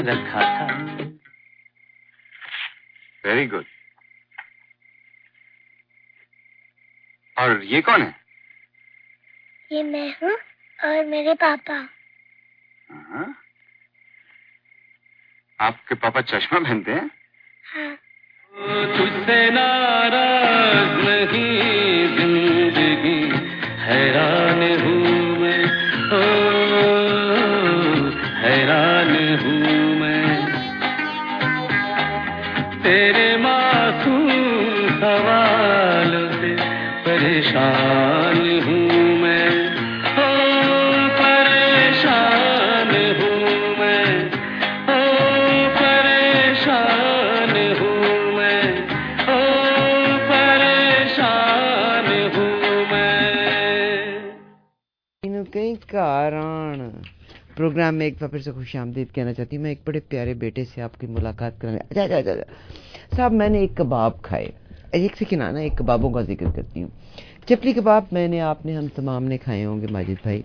رکھا تھا. Very good. اور یہ کون ہے؟ یہ میں ہوں اور میرے پاپا. آپ کے پاپا چشمہ پہنتے ہیں؟ ہاں. تجھ سے ناراض نہیں زندگی حیران ہوں میں، حیران ہوں میں تیرے معصوم سوال سے پریشان ہوں میں، پریشان ہوں میں، پریشان ہوں میں، پریشان ہوں میں. کئی کاران پروگرام میں ایک بار پھر سے خوش آمدید کہنا چاہتی ہوں. میں ایک بڑے پیارے بیٹے سے آپ کی ملاقات کرانے صاحب میں نے ایک کباب کھائے. ایک سیکنڈ آنا، ایک کبابوں کا ذکر کرتی ہوں. چپلی کباب میں نے، آپ نے، ہم تمام نے کھائے ہوں گے ماجد بھائی.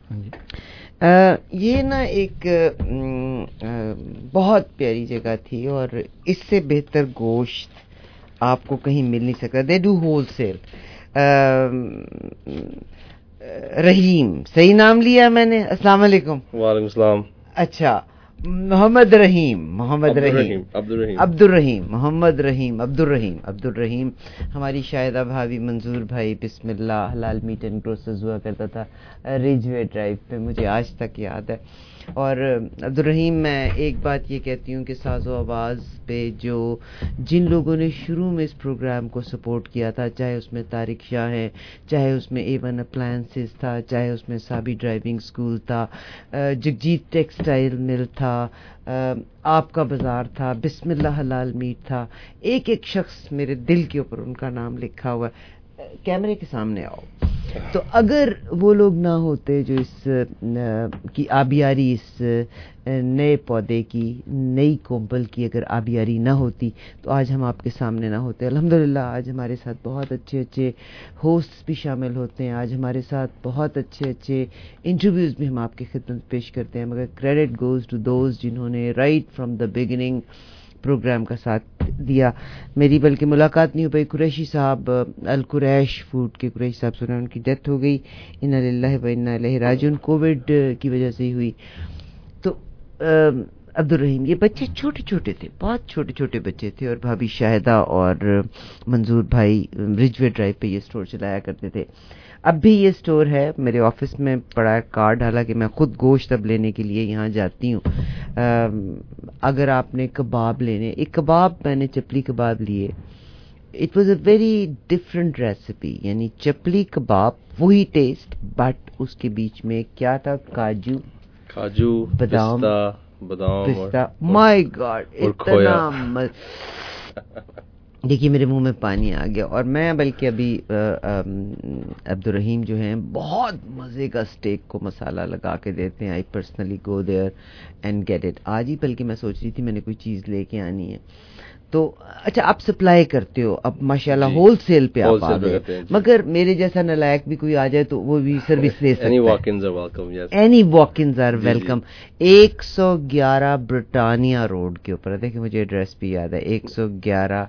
یہ نا ایک بہت پیاری جگہ تھی اور اس سے بہتر گوشت آپ کو کہیں مل نہیں سکتا. They do wholesale. Rahim, صحیح نام لیا میں نے؟ السلام علیکم. وعلیکم السلام. اچھا، محمد الرحیم محمد الرحیم. ہماری شاہدہ بھابھی، منظور بھائی، بسم اللہ حلال میٹ اینڈ گروسرز ہوا کرتا تھا ریج وے ڈرائیو پہ، مجھے آج تک یاد ہے. اور عبدالرحیم، میں ایک بات یہ کہتی ہوں کہ ساز و آواز پہ جن لوگوں نے شروع میں اس پروگرام کو سپورٹ کیا تھا، چاہے اس میں طارق شاہ ہے، چاہے اس میں A1 اپلائنسز تھا، چاہے اس میں سابی ڈرائیونگ سکول تھا، جگجیت ٹیکسٹائل مل تھا، آپ کا بازار تھا، بسم اللہ حلال میٹ تھا، ایک ایک شخص میرے دل کے اوپر ان کا نام لکھا ہوا ہے. کیمرے کے سامنے آؤ. تو اگر وہ لوگ نہ ہوتے جو اس کی آبیاری، اس نئے پودے کی، نئی کومپل کی اگر آبیاری نہ ہوتی تو آج ہم آپ کے سامنے نہ ہوتے. الحمدللہ آج ہمارے ساتھ بہت اچھے اچھے ہوسٹس بھی شامل ہوتے ہیں، آج ہمارے ساتھ بہت اچھے اچھے انٹرویوز بھی ہم آپ کی خدمت پیش کرتے ہیں. مگر کریڈٹ گوز ٹو دوز جنہوں نے right from the beginning program کا ساتھ دیا. میری بلکہ ملاقات نہیں ہو پائی. قریشی صاحب، القریش فوڈ کے قریشی صاحب سنا، ان کی ڈیتھ ہو گئی. انا للہ و انا الیہ راجعون، کووڈ کی وجہ سے ہی ہوئی. تو عبدالرحیم، یہ بچے چھوٹے چھوٹے تھے، بہت چھوٹے چھوٹے بچے تھے، اور بھابھی شاہدہ اور منظور بھائی رج وے ڈرائیو پہ یہ اسٹور چلایا کرتے تھے. اب بھی یہ اسٹور ہے، میرے آفس میں پڑا ہے کارڈ، حالانکہ میں خود گوشت اب لینے کے لیے یہاں جاتی ہوں. اگر آپ نے کباب لینے، ایک کباب میں نے چپلی کباب لیے. It was a very different recipe, یعنی چپلی کباب وہی ٹیسٹ، بٹ اس کے بیچ میں کیا تھا؟ کاجو، بادام، پستہ. مائی گاڈ، اتنا دیکھیے میرے منہ میں پانی آ گیا. اور میں بلکہ ابھی عبدالرحیم جو ہیں بہت مزے کا اسٹیک کو مسالہ لگا کے دیتے ہیں. I personally go there and get it. آج ہی بلکہ میں سوچ رہی تھی میں نے کوئی چیز لے کے آنی ہے. تو اچھا، آپ سپلائی کرتے ہو اب ماشاءاللہ، ہول سیل پہ آپ آ گئے. مگر میرے جیسا نالائق بھی کوئی آ جائے تو وہ بھی سروس لے سکتا ہے. Any walk ins are welcome. 111 Britannia road کے اوپر، دیکھیں مجھے ایڈریس بھی یاد ہے، 111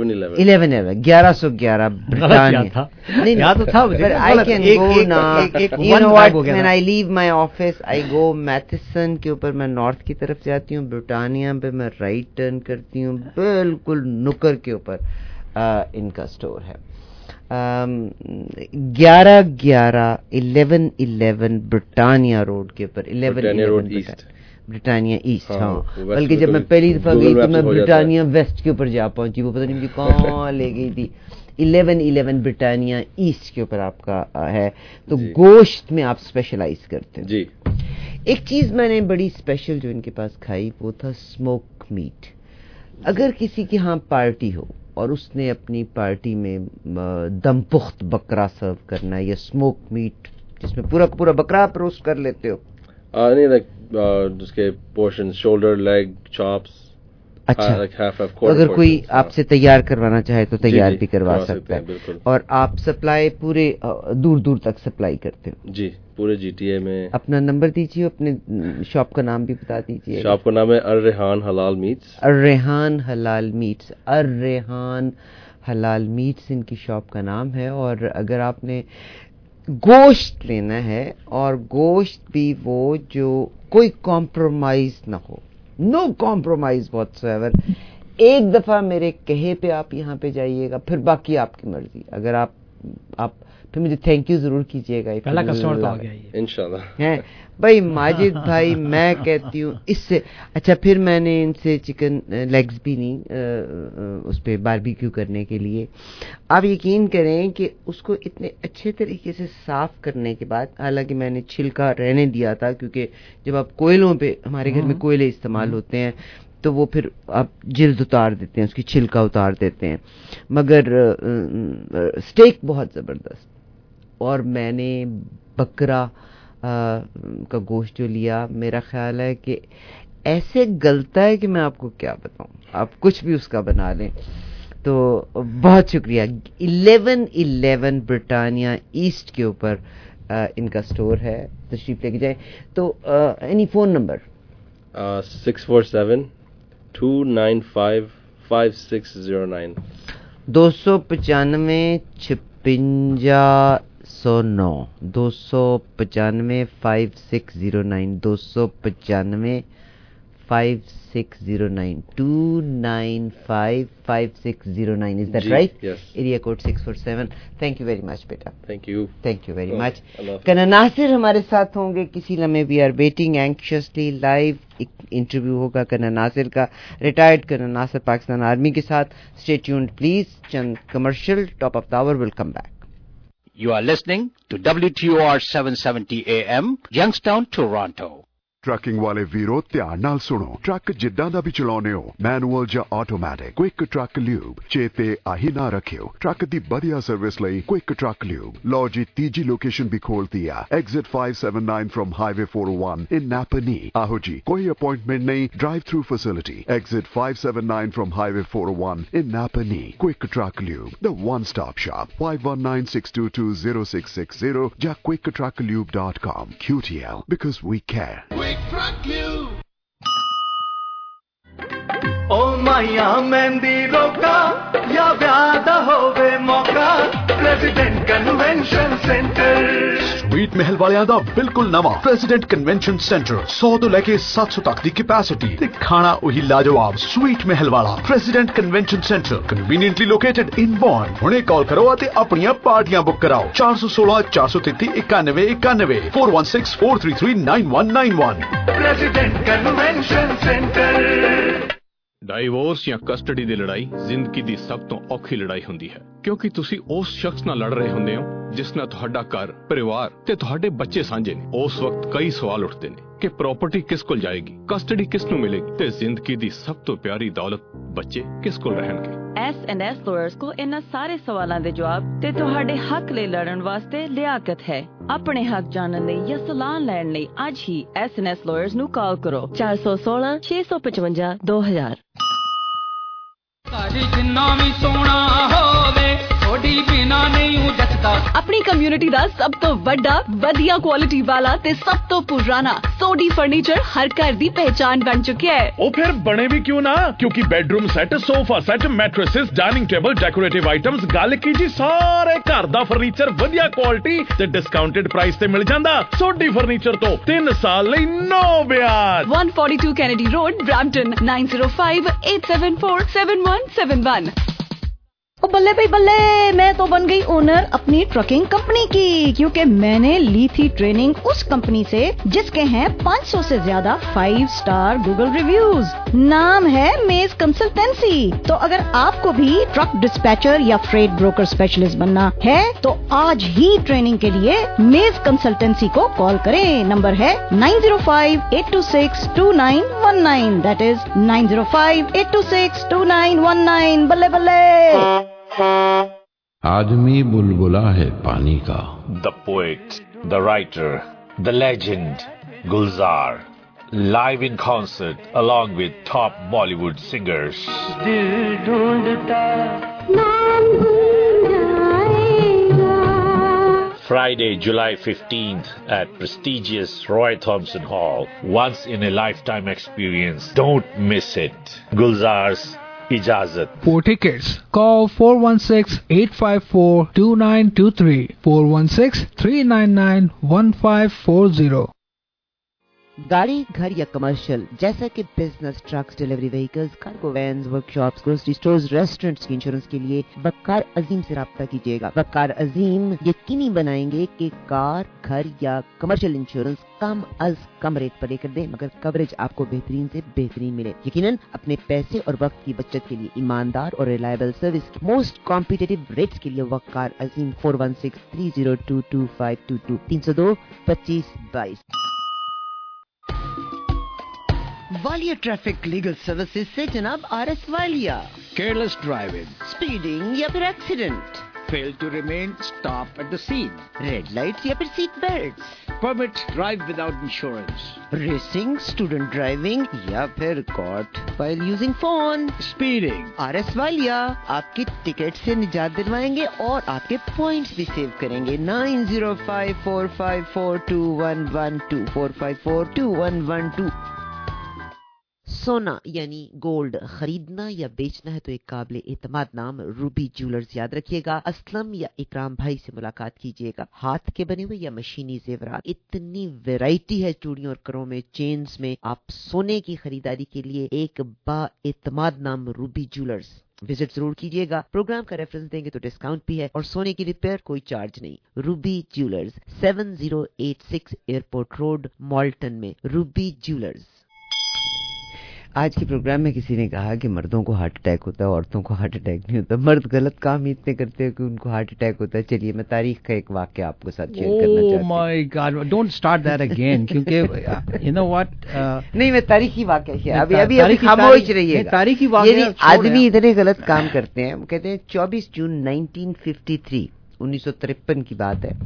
1111 برٹانیہ. نہیں یاد تو تھا مجھے. I can go now. You know what? When I leave my office, I go میتھسن کے اوپر، میں نارتھ کی طرف جاتی ہوں، برٹانیہ پہ میں رائٹ ٹرن کرتی ہوں، بالکل نکر کے اوپر ان کا سٹور ہے. 1111 برٹانیہ روڈ کے اوپر، 1111 برٹانیہ ایسٹ. ہاں، بلکہ جب میں پہلی دفعہ گئی تو میں برٹانیہ ویسٹ کے اوپر جا پہنچی، وہ پتہ نہیں مجھے کہاں لے گئی تھی. 1111 برٹانیہ ایسٹ کے اوپر آپ کا ہے. تو گوشت میں آپ اسپیشلائز کرتے ہیں جی. ایک چیز میں نے بڑی اسپیشل جو ان کے پاس کھائی وہ تھا اسموک میٹ. اگر کسی کے ہاں پارٹی ہو اور اس نے اپنی پارٹی میں دم پخت بکرا سرو کرنا ہے یا اسموک میٹ جس میں پورا پورا بکرا آپ روسٹ کر لیتے ہو؟ نہیں، لائک جس کے پورشن، شولڈر، لیگ، چاپس. अच्छा, like half a तो quarter अगर कोई portions, हाँ. आपसे तैयार करवाना चाहे तो तैयार जी, भी करवा करवा सकता सकते हैं, है. बिल्कुल. और आप सप्लाई पूरे दूर दूर तक सप्लाई करते हो? जी, पूरे GTA में. अपना नंबर दीजिए, अपने शॉप का नाम भी बता दीजिए. शॉप का नाम है अर्रेहान हलाल मीट्स. अर्रेहान हलाल मीट्स. अर्रेहान हलाल मीट्स इनकी शॉप का नाम है. और अगर आपने गोश्त लेना है, और गोश्त भी वो जो कोई कॉम्प्रोमाइज ना हो, नो कॉम्प्रोमाइज व्हाटसोएवर. एक दफा मेरे कहे पे आप यहाँ पे जाइएगा, फिर बाकी आपकी मर्जी. अगर आप फिर मुझे थैंक यू जरूर कीजिएगा. पहला कस्टमर तो आ गया ये इंशाल्लाह है भाई माजिद भाई. मैं कहती हूँ इससे अच्छा, फिर मैंने इनसे चिकन लेग्स भी नहीं उस पर बारबेक्यू करने के लिए. आप यकीन करें कि उसको इतने अच्छे तरीके से साफ करने के बाद, हालांकि मैंने छिलका रहने दिया था, क्योंकि जब आप कोयलों पे, हमारे घर में कोयले इस्तेमाल होते हैं, तो वो फिर आप जिल्द उतार देते हैं, उसकी छिलका उतार देते हैं. मगर स्टेक बहुत ज़बरदस्त. और मैंने बकरा का गोश्त जो लिया, मेरा ख्याल है कि ऐसे गलता है कि मैं आपको क्या बताऊं. आप कुछ भी उसका बना लें. तो बहुत शुक्रिया. 1111 ब्रिटानिया ईस्ट के ऊपर इनका स्टोर है, तशरीफ लेके जाएं. तो any phone number? 647 295 5609. 295 5609. 295 5609. 295 5609. 295 5609. Is that right? Yes. Area code 647. Thank you very much, beta. Thank you. Thank you very much. Allah. कना नासिर हमारे साथ होंगे किसी लम्हे. We are waiting anxiously. Live interview होगा कना नासिर का, रिटायर्ड कना नासिर पाकिस्तान आर्मी के साथ. Stay tuned please. चंद commercial. Top of the hour will come back. You are listening to WTOR 770 AM, Youngstown, Toronto. Trucking ਵਾਲੇ ਵੀਰੋ ਧਿਆਨ ਨਾਲ ਸੁਣੋ. ਟਰੱਕ ਜਿੱਦਾਂ ਦਾ ਵੀ ਚਲਾਉਨੇ ਹੋ, ਮੈਨੂਅਲ ਜਾਂ ਆਟੋਮੈਟਿਕ, ਕੁਇਕ ਟਰੱਕ ਲਿਊਬ ਚੇਤੇ ਆਹੀ ਨਾ ਰੱਖਿਓ. ਟਰੱਕ ਦੀ ਵਧੀਆ ਸਰਵਿਸ ਲਈ ਕੁਇਕ ਟਰੱਕ ਲਿਊਬ. ਲਓ ਜੀ, ਤੀਜੀ ਲੋਕੇਸ਼ਨ ਵੀ ਖੋਲਤੀ ਆ. Exit 579 from highway 401 in Napanee. ਆਹੋ ਜੀ, ਕੋਈ ਅਪਾਇੰਟਮੈਂਟ ਨਹੀਂ, drive through facility. Exit 579 from highway 401 in Napanee. Quick truck lube, the one stop shop. 5196220660 ਜਾਂ quicktrucklube.com. QTL, because we care. ओ माया मेहंदी रोका या ब्याह दा होवे मौका, president convention centre. Sweet Mahal ਵਾਲਿਆਂ ਦਾ ਬਿਲਕੁਲ ਨਵਾਂ ਪ੍ਰੈਜ਼ੀਡੈਂਟ ਕਨਵੈਨਸ਼ਨ ਸੈਂਟਰ. 100 ਤੋਂ ਲੈ ਕੇ 700 ਤੱਕ ਦੀ ਕੈਪੈਸਿਟੀ ਤੇ ਖਾਣਾ ਉਹੀ ਲਾਜਵਾਬ. ਸਵੀਟ ਮਹਿਲ ਵਾਲਾ president convention centre, conveniently located in Bond. ਹੁਣੇ ਕਾਲ ਕਰੋ ਅਤੇ ਆਪਣੀਆਂ ਪਾਰਟੀਆਂ ਬੁੱਕ ਕਰਾਓ. 416 433 9191 416 433 9191. President convention centre. ਡਾਈਵੋਰਸ ਜਾਂ ਕਸਟਡੀ ਦੀ ਲੜਾਈ ਜ਼ਿੰਦਗੀ ਦੀ ਸਭ ਤੋਂ ਔਖੀ ਲੜਾਈ ਹੁੰਦੀ ਹੈ, ਕਿਉਂਕਿ ਤੁਸੀਂ ਉਸ ਸ਼ਖਸ ਨਾਲ ਲੜ ਰਹੇ ਹੁੰਦੇ ਹੋ ਜਿਸ ਨਾਲ ਤੁਹਾਡਾ ਘਰ, ਪਰਿਵਾਰ ਤੇ ਤੁਹਾਡੇ ਬੱਚੇ ਸਾਂਝੇ ਨੇ. ਉਸ ਵਕਤ ਕਈ ਸਵਾਲ ਉੱਠਦੇ ਨੇ ਕਿ ਪ੍ਰਾਪਰਟੀ ਕਿਸ ਕੋਲ ਜਾਏਗੀ, ਕਸਟਡੀ ਕਿਸ ਨੂੰ ਮਿਲੇਗੀ ਤੇ ਜ਼ਿੰਦਗੀ ਦੀ ਸਭ ਤੋਂ ਪਿਆਰੀ ਦੌਲਤ ਬੱਚੇ ਕਿਸ ਕੋਲ ਰਹਿਣਗੇ. S&S Lawyers ਕੋ ਇਹਨਾਂ ਸਾਰੇ ਸਵਾਲਾਂ ਦੇ ਜਵਾਬ ਤੇ ਤੁਹਾਡੇ ਹੱਕ ਲਈ ਲੜਨ ਵਾਸਤੇ ਲਿਆਕਤ ਹੈ. ਆਪਣੇ ਹੱਕ ਜਾਣਨ ਲਈ ਜਾਂ ਸਲਾਹ ਲੈਣ ਲਈ ਅੱਜ ਹੀ S&S Lawyers ਨੂੰ ਕਾਲ ਕਰੋ. 416 655 2000. ਸਾਡੀ ਜਿੰਨਾ ਵੀ ਸੋਹਣਾ ਹੋਵੇ, ਥੋੜੀ ਬਿਨਾ ਨਹੀਂ ਹੂੰ ਜੱਟਦਾ. ਆਪਣੀ ਕਮਿਊਨਿਟੀ ਦਾ ਸਭ ਤੋਂ ਵੱਡਾ, ਵਧੀਆ ਕੁਆਲਿਟੀ ਵਾਲਾ ਤੇ ਸਭ ਤੋਂ ਪੁਰਾਣਾ ਸੋਡੀ ਫਰਨੀਚਰ ਹਰ ਘਰ ਦੀ ਪਹਿਚਾਨ ਬਣ ਚੁੱਕਿਆ ਹੈ. ਉਹ ਫਿਰ ਬਣੇ ਵੀ ਕਿਉਂ ਨਾ, ਕਿਉਂਕਿ bedroom set, sofa set, mattresses, dining table, decorative items, ਗੱਲ ਕੀ ਜੀ, ਸਾਰੇ ਘਰ ਦਾ ਫਰਨੀਚਰ ਵਧੀਆ ਕੁਆਲਿਟੀ ਤੇ ਡਿਸਕਾਊਂਟਡ ਪ੍ਰਾਈਸ ਤੇ ਮਿਲ ਜਾਂਦਾ. ਸੋਡੀ ਫਰਨੀਚਰ ਤੋਂ 3 ਸਾਲ ਲਈ ਨੋ ਵਿਆਜ. 142 Kennedy Road, Brampton, 9058747171. ओ बल्ले भाई बल्ले, मैं तो बन गई ओनर अपनी ट्रकिंग कंपनी की, क्योंकि मैंने ली थी ट्रेनिंग उस कंपनी से जिसके हैं 500 से ज्यादा 5 स्टार गूगल रिव्यूज. नाम है मेज कंसल्टेंसी. तो अगर आपको भी ट्रक डिस्पैचर या फ्रेट ब्रोकर स्पेशलिस्ट बनना है तो आज ही ट्रेनिंग के लिए मेज कंसल्टेंसी को कॉल करें. नंबर है 9058262919. That is 9058262919. बल्ले बल्ले. आदमी बुलबुला है पानी का. The poet, the writer, the legend, Gulzar. live in concert along with top Bollywood singers. Friday, July 15th at prestigious Roy Thompson Hall. Once in a lifetime experience. Don't miss it. Gulzar's Ijazat. For tickets, call 416-854-2923, 416-399-1540. गाड़ी, घर या commercial जैसा कि business, trucks, delivery vehicles, cargo vans, workshops, grocery stores, restaurants की insurance के लिए वक़ार अजीम से राब्ता कीजिएगा। वक़ार अजीम यकीनी बनाएंगे कि कार, घर या कमर्शियल इंश्योरेंस कम अज कम रेट पर लेकर दें, मगर कवरेज आपको बेहतरीन से बेहतरीन मिले। यकीनन अपने पैसे और वक्त की बचत के लिए ईमानदार और reliable service, most competitive rates के लिए Waqar Azeem 416-302-2522 302-2522। Walia traffic legal services से जनाब RS Walia. Careless driving, speeding या फिर accident, fail to remain, stop at the scene, red lights या फिर seat belts, permit drive without insurance, racing, student driving या फिर caught while using phone, speeding. RS Walia आपकी ticket से निजात दिलवाएंगे और आपके पॉइंट्स भी सेव करेंगे। 9054542112 4542112। सोना यानी गोल्ड खरीदना या बेचना है तो एक काबिल एतमाद नाम रूबी ज्वेलर्स याद रखिएगा। असलम या इकराम भाई से मुलाकात कीजिएगा। हाथ के बने हुए या मशीनी जेवरात, इतनी वैरायटी है चूड़ियों और करों में, चेन्स में। आप सोने की खरीदारी के लिए एक बा एतमाद नाम रूबी ज्वेलर्स विजिट जरूर कीजिएगा। प्रोग्राम का रेफरेंस देंगे तो डिस्काउंट भी है और सोने की रिपेयर कोई चार्ज नहीं। Ruby jewellers 7086 airport road, Malton में। Ruby jewellers. आज के प्रोग्राम में किसी ने कहा कि मर्दों को हार्ट अटैक होता है, औरतों को हार्ट अटैक नहीं होता। मर्द गलत काम ही इतने करते हैं कि उनको हार्ट अटैक होता है। चलिए मैं तारीख का एक वाक्य आपको साथ शेयर करना चाहती हूँ। My god, don't start that again, क्योंकि यू नो व्हाट, नहीं मैं तारीखी वाक्य है। अभी खामोश रहिए। तारीखी वाक्य आदमी इतने गलत काम करते हैं। कहते हैं 24 जून 1953 की बात है।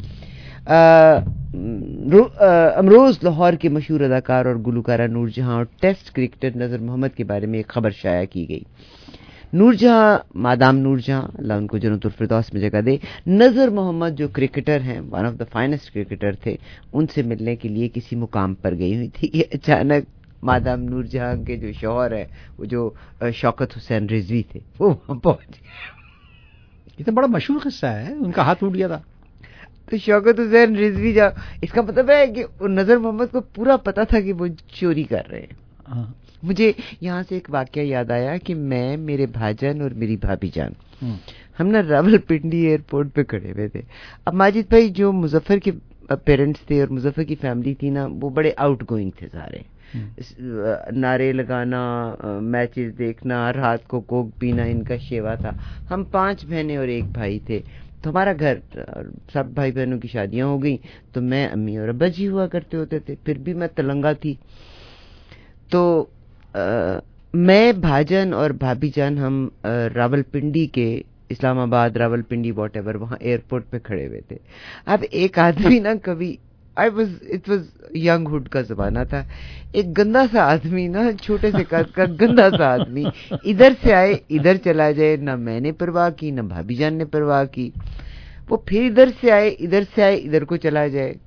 अमरोज लाहौर के मशहूर अदाकार और गुलकारा नूरजहां और टेस्ट क्रिकेटर नजर मोहम्मद के बारे में एक खबर शाया की गई। नूरजहां, मादाम नूरजहां, अल्लाह उनको जन्नतुल फिरदौस में जगह दे, नजर मोहम्मद जो क्रिकेटर हैं, one of the finest cricketer थे, उनसे मिलने के लिए किसी मुकाम पर गई हुई थी। अचानक मादाम नूरजहां के जो शौहर है, वो जो शौकत हुसैन रिजवी थे, वो वहां पहुंच गए। ये तो बड़ा मशहूर किस्सा है, उनका हाथ टूट गया था। तो शौकत हुसैन रिजवी जा, इसका मतलब है कि नजर मोहम्मद को पूरा पता था कि वो चोरी कर रहे हैं। मुझे यहाँ से एक वाकया याद आया कि मैं, मेरे भाईजान और मेरी भाभी जान, हम ना रावलपिंडी एयरपोर्ट पे खड़े हुए थे। अब माजिद भाई जो मुजफ्फर के पेरेंट्स थे और मुजफ्फर की फैमिली थी ना, वो बड़े आउट गोइंग थे सारे। नारे लगाना, मैचेस देखना, रात को कोक पीना इनका शेवा था। हम 5 बहनें और एक भाई थे। तो हमारा घर, सब भाई बहनों की शादियां हो गई, तो मैं, अम्मी और अब्बा जी हुआ करते होते थे। फिर भी मैं तलंगा थी। तो मैं, भाईजान और भाभी जान हम रावलपिंडी के, इस्लामाबाद, रावलपिंडी, वॉटएवर, वहाँ एयरपोर्ट पे खड़े हुए थे। अब एक आदमी ना, कभी इट वाज यंग हुड का जमाना था, एक गंदा सा आदमी ना, छोटे से कद का गंदा सा आदमी इधर से आए इधर चला जाए। ना मैंने परवाह की, ना भाभी जान ने परवाह की। वो फिर इधर से आए इधर को चला जाए।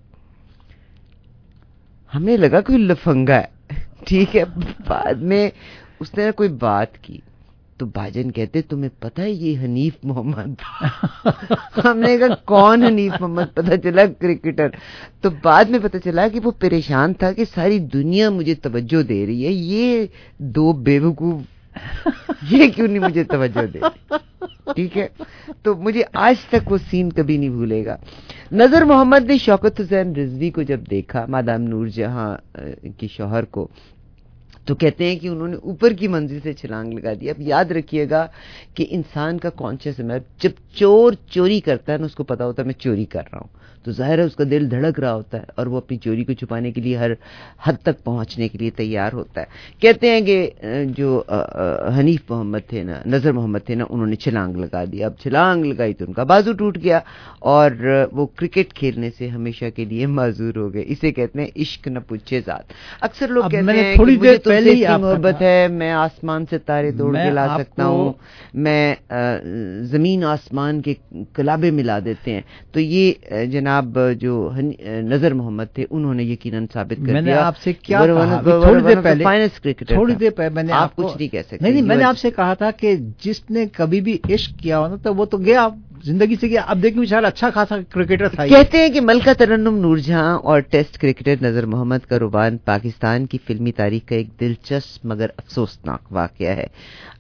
हमें लगा कोई लफंगा है, ठीक है। बाद में उसने ना कोई बात की, तो भाईजान कहते तुम्हें पता है ये हनीफ मोहम्मद? हमने कहा कौन हनीफ मोहम्मद? पता चला क्रिकेटर। तो बाद में पता चला कि वो परेशान था कि सारी दुनिया मुझे तवज्जो दे रही है, ये दो बेवकूफ ये क्यों नहीं मुझे तवज्जो दे रही, ठीक है। तो मुझे आज तक वो सीन कभी नहीं भूलेगा। नजर मोहम्मद ने शौकत हुसैन रिजवी को जब देखा, मादाम नूरजहां के शौहर को, تو کہتے ہیں کہ انہوں نے اوپر کی منزل سے چھلانگ لگا دی. اب یاد رکھیے گا کہ انسان کا کانشیس ہے, جب چور چوری کرتا ہے نا, اس کو پتا ہوتا ہے میں چوری کر رہا ہوں, تو ظاہر ہے اس کا دل دھڑک رہا ہوتا ہے اور وہ اپنی چوری کو چھپانے کے لیے ہر حد تک پہنچنے کے لیے تیار ہوتا ہے. کہتے ہیں کہ جو حنیف محمد تھے نا, نظر محمد تھے نا, انہوں نے چھلانگ لگا دی. اب چھلانگ لگائی تو ان کا بازو ٹوٹ گیا اور وہ کرکٹ کھیلنے سے ہمیشہ کے لیے معذور ہو گئے. اسے کہتے ہیں عشق نہ پوچھے ذات. اکثر لوگ کہتے ہیں کہ مجھے تم سے اتنی محبت ہے, میں آسمان سے تارے توڑ کے لا سکتا ہوں, میں زمین آسمان کے کلابے ملا دیتے ہیں. تو یہ جناب جو نظر محمد تھے انہوں نے یقیناً ثابت کر دیا. میں نے آپ سے کیا کہا تھوڑی دیر پہلے میں نے آپ کچھ نہیں کہہ سکتے. نہیں, میں نے آپ سے کہا تھا کہ جس نے کبھی بھی عشق کیا ہو نا تو وہ تو گیا, زندگی سے گیا. اب دیکھیں بیچارہ اچھا خاصا کرکٹر تھا. کہتے ہیں کہ ملکہ ترنم نور جہاں اور ٹیسٹ کرکٹر نظر محمد کا روبان پاکستان کی فلمی تاریخ کا ایک دلچسپ مگر افسوسناک واقعہ ہے.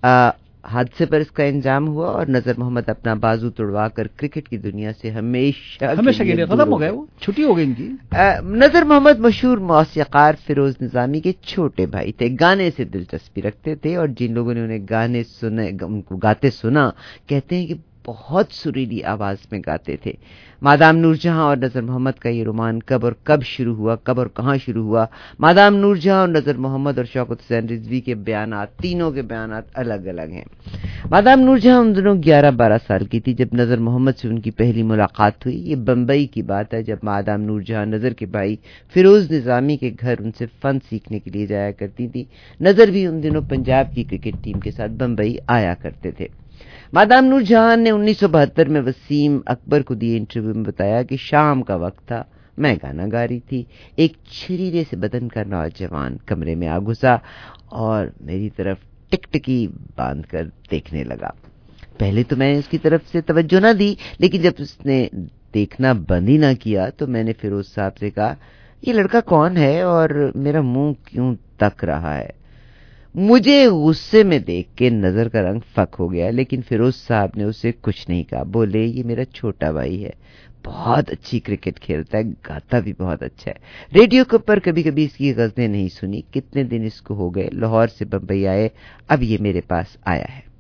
حادثے پر اس کا انجام ہوا اور نظر محمد اپنا بازو توڑوا کر کرکٹ کی دنیا سے ہمیشہ کے لیے ختم ہو گئے. وہ چھٹی ہو گئی ان کی. نظر محمد مشہور موسیقار فیروز نظامی کے چھوٹے بھائی تھے. گانے سے دلچسپی رکھتے تھے اور جن لوگوں نے انہیں گانے سنے, ان کو گاتے سنا, کہتے ہیں کہ بہت سریلی آواز میں گاتے تھے. مادام نور جہاں اور نظر محمد کا یہ رومان کب اور کب شروع ہوا, کب اور کہاں شروع ہوا, مادام نور جہاں اور نظر محمد اور شوکت حسین رضوی کے بیانات, تینوں کے بیانات الگ الگ ہیں. مادام نور جہاں ان دنوں 11-12 سال کی تھی جب نظر محمد سے ان کی پہلی ملاقات ہوئی. یہ بمبئی کی بات ہے جب مادام نور جہاں نظر کے بھائی فیروز نظامی کے گھر ان سے فن سیکھنے کے لیے جایا کرتی تھی. نظر بھی ان دنوں پنجاب کی کرکٹ ٹیم کے ساتھ بمبئی آیا کرتے تھے. مادام نور جہان نے 1972 میں وسیم اکبر کو دیے انٹرویو میں بتایا کہ شام کا وقت تھا, میں گانا گا رہی تھی, ایک چھریرے سے بدن کا نوجوان کمرے میں آ گھسا اور میری طرف ٹکٹکی باندھ کر دیکھنے لگا. پہلے تو میں اس کی طرف سے توجہ نہ دی, لیکن جب اس نے دیکھنا بند ہی نہ کیا تو میں نے فیروز صاحب سے کہا, یہ لڑکا کون ہے اور میرا منہ کیوں تک رہا ہے. مجھے غصے میں دیکھ کے نظر کا رنگ فک ہو گیا, لیکن فیروز صاحب نے اسے کچھ نہیں کہا. بولے, یہ میرا چھوٹا بھائی ہے, بہت اچھی کرکٹ کھیلتا ہے, گاتا بھی بہت اچھا ہے. ریڈیو پر کبھی کبھی اس کی غزلیں نہیں سنی. کتنے دن اس کو ہو گئے, لاہور سے بمبئی آئے, اب یہ میرے پاس آیا ہے.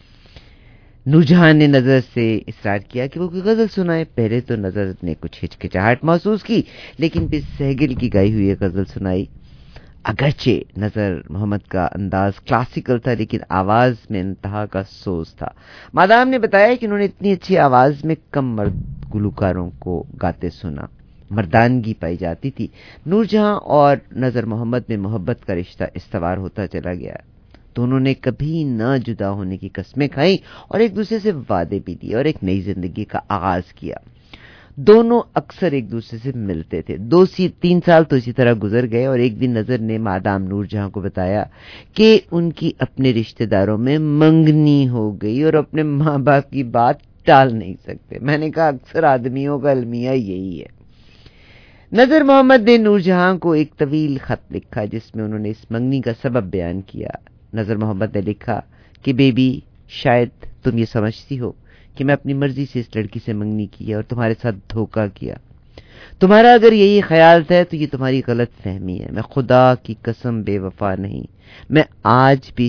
نورجہان نے نظر سے اصرار کیا کہ وہ کوئی غزل سنائے. پہلے تو نظر نے کچھ ہچکچاہٹ محسوس کی, لیکن پھر سہگل کی گائی ہوئی غزل سنائی. اگرچہ نظر محمد کا انداز کلاسیکل تھا, لیکن آواز میں انتہا کا سوز تھا. مادام نے بتایا کہ انہوں نے اتنی اچھی آواز میں کم مرد گلوکاروں کو گاتے سنا, مردانگی پائی جاتی تھی. نور جہاں اور نظر محمد میں محبت کا رشتہ استوار ہوتا چلا گیا. دونوں نے کبھی نہ جدا ہونے کی قسمیں کھائیں اور ایک دوسرے سے وعدے بھی دیے اور ایک نئی زندگی کا آغاز کیا. دونوں اکثر ایک دوسرے سے ملتے تھے. 2-3 سال تو اسی طرح گزر گئے اور ایک دن نظر نے مادام نور جہاں کو بتایا کہ ان کی اپنے رشتہ داروں میں منگنی ہو گئی اور اپنے ماں باپ کی بات ٹال نہیں سکتے. میں نے کہا, اکثر آدمیوں کا المیہ یہی ہے. نظر محمد نے نور جہاں کو ایک طویل خط لکھا جس میں انہوں نے اس منگنی کا سبب بیان کیا. نظر محمد نے لکھا کہ بیبی, شاید تم یہ سمجھتی ہو کہ میں اپنی مرضی سے اس لڑکی سے منگنی کی اور تمہارے ساتھ دھوکہ کیا. تمہارا اگر یہی خیال تھا تو یہ تمہاری غلط فہمی ہے. میں خدا کی قسم بے وفا نہیں, میں آج بھی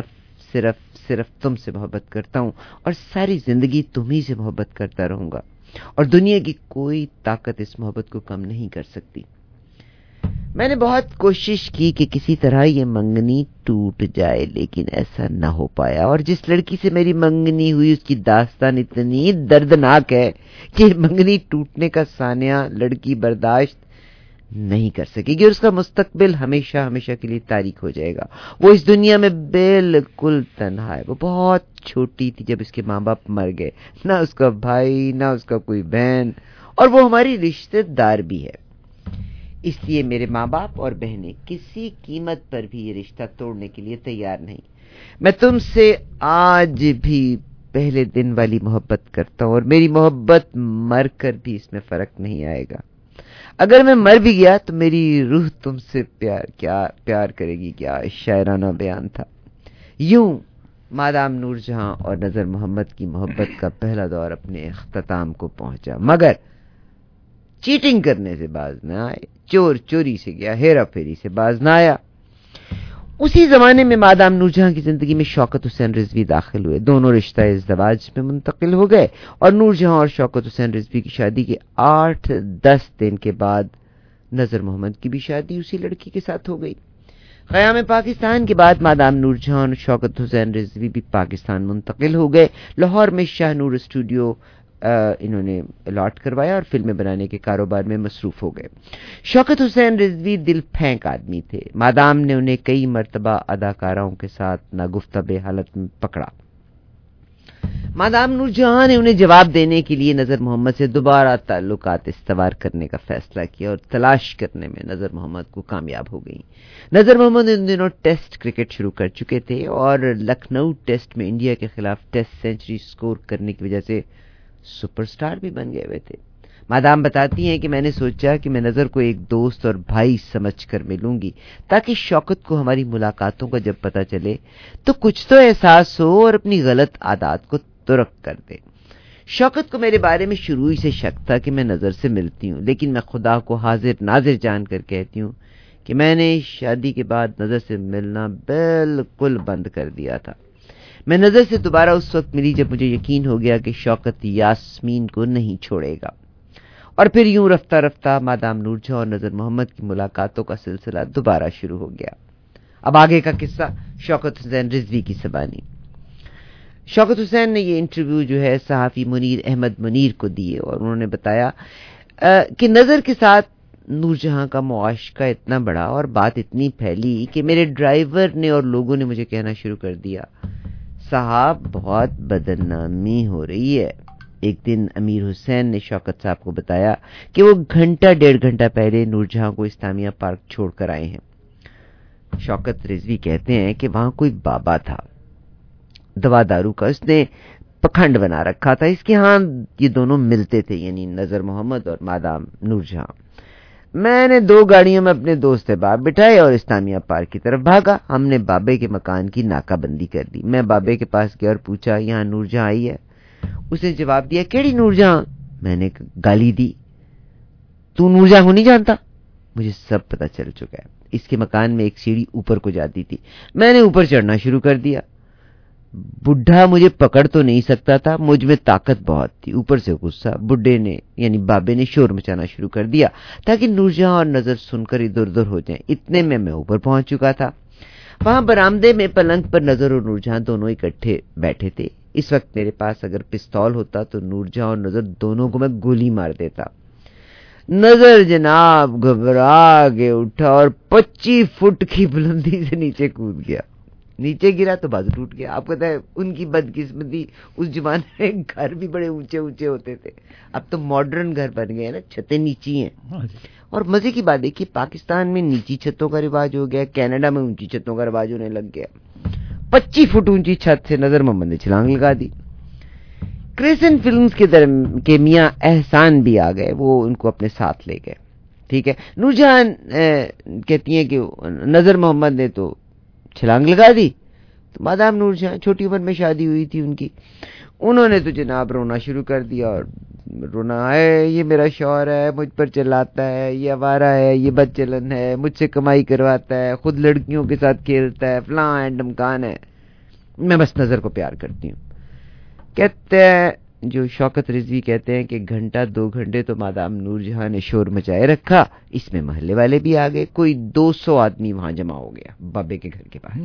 صرف تم سے محبت کرتا ہوں اور ساری زندگی تمہیں سے محبت کرتا رہوں گا, اور دنیا کی کوئی طاقت اس محبت کو کم نہیں کر سکتی. میں نے بہت کوشش کی کہ کسی طرح یہ منگنی ٹوٹ جائے, لیکن ایسا نہ ہو پایا. اور جس لڑکی سے میری منگنی ہوئی اس کی داستان اتنی دردناک ہے کہ منگنی ٹوٹنے کا سانحہ لڑکی برداشت نہیں کر سکے گی اور اس کا مستقبل ہمیشہ کے لیے تاریک ہو جائے گا. وہ اس دنیا میں بالکل تنہا ہے. وہ بہت چھوٹی تھی جب اس کے ماں باپ مر گئے, نہ اس کا بھائی نہ اس کا کوئی بہن, اور وہ ہماری رشتہ دار بھی ہے. اس لیے میرے ماں باپ اور بہنیں کسی قیمت پر بھی یہ رشتہ توڑنے کے لیے تیار نہیں. میں تم سے آج بھی پہلے دن والی محبت کرتا ہوں اور میری محبت مر کر بھی اس میں فرق نہیں آئے گا. اگر میں مر بھی گیا تو میری روح تم سے پیار کرے گی. کیا شاعرانہ بیان تھا. یوں مادام نور جہاں اور نظر محمد کی محبت کا پہلا دور اپنے اختتام کو پہنچا, مگر چیٹنگ کرنے سے باز نہ آئے, چوری سے گیا, ہیرا پھیری سے باز نہ آیا. اسی زمانے میں مادام نور جہاں کی زندگی میں شوکت حسین رضوی داخل ہوئے. دونوں رشتہ ازدواج میں منتقل ہو گئے اور نور جہاں اور شوکت حسین رضوی کی شادی کے 8-10 دن کے بعد نذر محمد کی بھی شادی اسی لڑکی کے ساتھ ہو گئی. قیام پاکستان کے بعد مادام نور جہاں اور شوکت حسین رضوی بھی پاکستان منتقل ہو گئے. لاہور میں شاہ نور اسٹوڈیو انہوں نے الاٹ کروایا اور فلمیں بنانے کے کاروبار میں مصروف ہو گئے. شوکت حسین رضوی دل پھینک آدمی تھے. مادام نے انہیں کئی مرتبہ اداکاراؤں کے ساتھ ناگفتہ حالت میں پکڑا. مادام نور جہاں نے انہیں جواب دینے کے لیے نذر محمد سے دوبارہ تعلقات استوار کرنے کا فیصلہ کیا اور تلاش کرنے میں نذر محمد کو کامیاب ہو گئی. نذر محمد ان دنوں ٹیسٹ کرکٹ شروع کر چکے تھے اور لکھنؤ ٹیسٹ میں انڈیا کے خلاف ٹیسٹ سینچری سکور کرنے کی وجہ سے سپر سٹار بھی بن گئے ہوئے تھے. مادام بتاتی ہیں کہ میں نے سوچا کہ میں نذر کو ایک دوست اور بھائی سمجھ کر ملوں گی تاکہ شوکت کو ہماری ملاقاتوں کا جب پتہ چلے تو کچھ تو احساس ہو اور اپنی غلط عادات کو ترک کر دے. شوکت کو میرے بارے میں شروع ہی سے شک تھا کہ میں نذر سے ملتی ہوں، لیکن میں خدا کو حاضر ناظر جان کر کہتی ہوں کہ میں نے شادی کے بعد نذر سے ملنا بالکل بند کر دیا تھا. میں نذر سے دوبارہ اس وقت ملی جب مجھے یقین ہو گیا کہ شوکت یاسمین کو نہیں چھوڑے گا. اور پھر یوں رفتہ رفتہ مادام نور جہاں اور نذر محمد کی ملاقاتوں کا سلسلہ دوبارہ شروع ہو گیا. اب آگے کا قصہ شوکت حسین رضوی کی زبانی. شوکت حسین نے یہ انٹرویو جو ہے صحافی منیر احمد منیر کو دیے اور انہوں نے بتایا کہ نذر کے ساتھ نور جہاں کا معاشقہ اتنا بڑا اور بات اتنی پھیلی کہ میرے ڈرائیور نے اور لوگوں نے مجھے کہنا شروع کر دیا صاحب بہت بدنامی ہو رہی ہے. ایک دن امیر حسین نے شوکت صاحب کو بتایا کہ وہ 1.5 گھنٹہ پہلے نور جہاں کو اسلامیہ پارک چھوڑ کر آئے ہیں. شوکت رضوی کہتے ہیں کہ وہاں کوئی بابا تھا دوا دارو کا، اس نے پکھنڈ بنا رکھا تھا. اس کے ہاں یہ دونوں ملتے تھے، یعنی نذر محمد اور مادام نور جہاں. میں نے 2 گاڑیوں میں اپنے دوست احباب بٹھائے اور اسلامیہ پارک کی طرف بھاگا. ہم نے بابے کے مکان کی ناکہ بندی کر دی. میں بابے کے پاس گیا اور پوچھا یہاں نور جہاں آئی ہے؟ اس نے جواب دیا کیڑی نور جہاں؟ میں نے گالی دی تو نور جہاں کو نہیں جانتا؟ مجھے سب پتہ چل چکا ہے. اس کے مکان میں ایک سیڑھی اوپر کو جاتی تھی. میں نے اوپر چڑھنا شروع کر دیا. بڈھا مجھے پکڑ تو نہیں سکتا تھا، مجھ میں طاقت بہت تھی. اوپر سے غصہ. بڈھے نے یعنی بابے نے شور مچانا شروع کر دیا تاکہ نور جہاں اور نظر سن کر ادھر ادھر ہو جائیں. اتنے میں اوپر پہنچ چکا تھا. وہاں برآمدے میں پلنگ پر نظر اور نور جہاں دونوں اکٹھے بیٹھے تھے. اس وقت میرے پاس اگر پستول ہوتا تو نور جہاں اور نظر دونوں کو میں گولی مار دیتا. نظر جناب گھبرا کے اٹھا اور 25 فٹ کی بلندی سے نیچے کود گیا. نیچے گرا تو بازو ٹوٹ گیا. آپ پتہ ہے ان کی بدقسمتی اس زمانے میں گھر بھی بڑے اونچے اونچے ہوتے تھے. اب تو ماڈرن گھر بن گئے نا، چھتیں نیچی ہیں. اور مزے کی بات دیکھیے پاکستان میں نیچی چھتوں کا رواج ہو گیا، کینیڈا میں اونچی چھتوں کا رواج ہونے لگ گیا. 25 فٹ اونچی چھت سے نذر محمد نے چھلانگ لگا دی. کریسن فلمز کے میاں احسان بھی آ گئے، وہ ان کو اپنے ساتھ لے گئے. ٹھیک ہے. نور جہاں کہتی ہیں کہ نذر محمد نے تو چھلانگ لگا دی تو مادام نور جہاں چھوٹی عمر میں شادی ہوئی تھی ان کی، انہوں نے تو جناب رونا شروع کر دیا. اور رونا ہے یہ میرا شوہر ہے، مجھ پر چلاتا ہے، یہ آوارہ ہے، یہ بد چلن ہے، مجھ سے کمائی کرواتا ہے، خود لڑکیوں کے ساتھ کھیلتا ہے، فلاں ہے ڈمکان ہے، میں بس نظر کو پیار کرتی ہوں. کہتے ہیں جو شوکت رضوی کہتے ہیں کہ 1-2 گھنٹے تو مادام نور جہاں نے شور مچائے رکھا. اس میں محلے والے بھی آ گئے. کوئی 200 آدمی وہاں جمع ہو گیا بابے کے گھر کے باہر.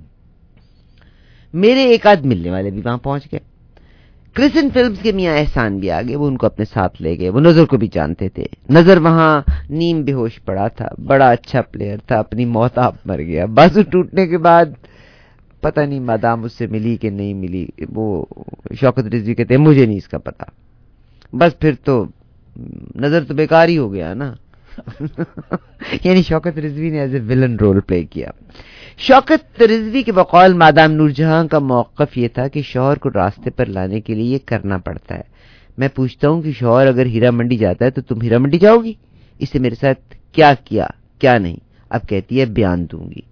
میرے ایک آدھ ملنے والے بھی وہاں پہنچ گئے. کرسن فلمز کے میاں احسان بھی آگے، وہ ان کو اپنے ساتھ لے گئے. وہ نظر کو بھی جانتے تھے. نظر وہاں نیم بے ہوش پڑا تھا، بڑا اچھا پلیئر تھا، اپنی موت آپ مر گیا. بازو ٹوٹنے کے بعد پتہ نہیں مادام اس سے ملی کہ نہیں ملی. وہ شوکت رضوی کہتے ہیں مجھے نہیں اس کا پتہ. بس پھر تو نظر تو بیکار ہی ہو گیا نا. یعنی شوکت رضوی نے as a villain role play کیا. شوکت رضوی کے بقول مادام نور جہاں کا موقف یہ تھا کہ شوہر کو راستے پر لانے کے لیے یہ کرنا پڑتا ہے. میں پوچھتا ہوں کہ شوہر اگر ہیرا منڈی جاتا ہے تو تم ہیرا منڈی جاؤ گی؟ اس سے میرے ساتھ کیا کیا کیا نہیں. اب کہتی ہے بیان دوں گی.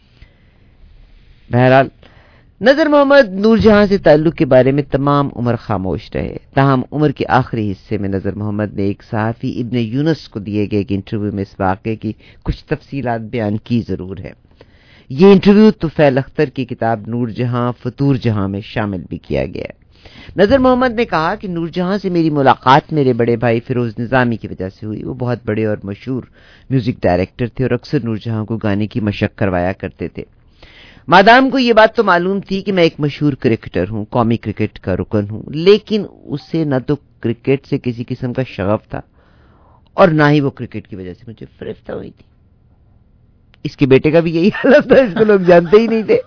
بہرحال نذر محمد نور جہاں سے تعلق کے بارے میں تمام عمر خاموش رہے. تاہم عمر کے آخری حصے میں نذر محمد نے ایک صحافی ابن یونس کو دیے گئے ایک انٹرویو میں اس واقعے کی کچھ تفصیلات بیان کی ضرور ہے. یہ انٹرویو طفیل اختر کی کتاب نور جہاں فتور جہاں میں شامل بھی کیا گیا ہے۔ نذر محمد نے کہا کہ نور جہاں سے میری ملاقات میرے بڑے بھائی فیروز نظامی کی وجہ سے ہوئی۔ وہ بہت بڑے اور مشہور میوزک ڈائریکٹر تھے اور اکثر نور جہاں کو گانے کی مشق کروایا کرتے تھے۔ مادام کو یہ بات تو معلوم تھی کہ میں ایک مشہور کرکٹر ہوں، قومی کرکٹ کا رکن ہوں، لیکن اسے نہ تو کرکٹ سے کسی قسم کا شغف تھا اور نہ ہی وہ کرکٹ کی وجہ سے مجھے فریفتہ ہوئی تھی۔ اس کے بیٹے کا بھی یہی حالت تھا، اس کو لوگ جانتے ہی نہیں تھے،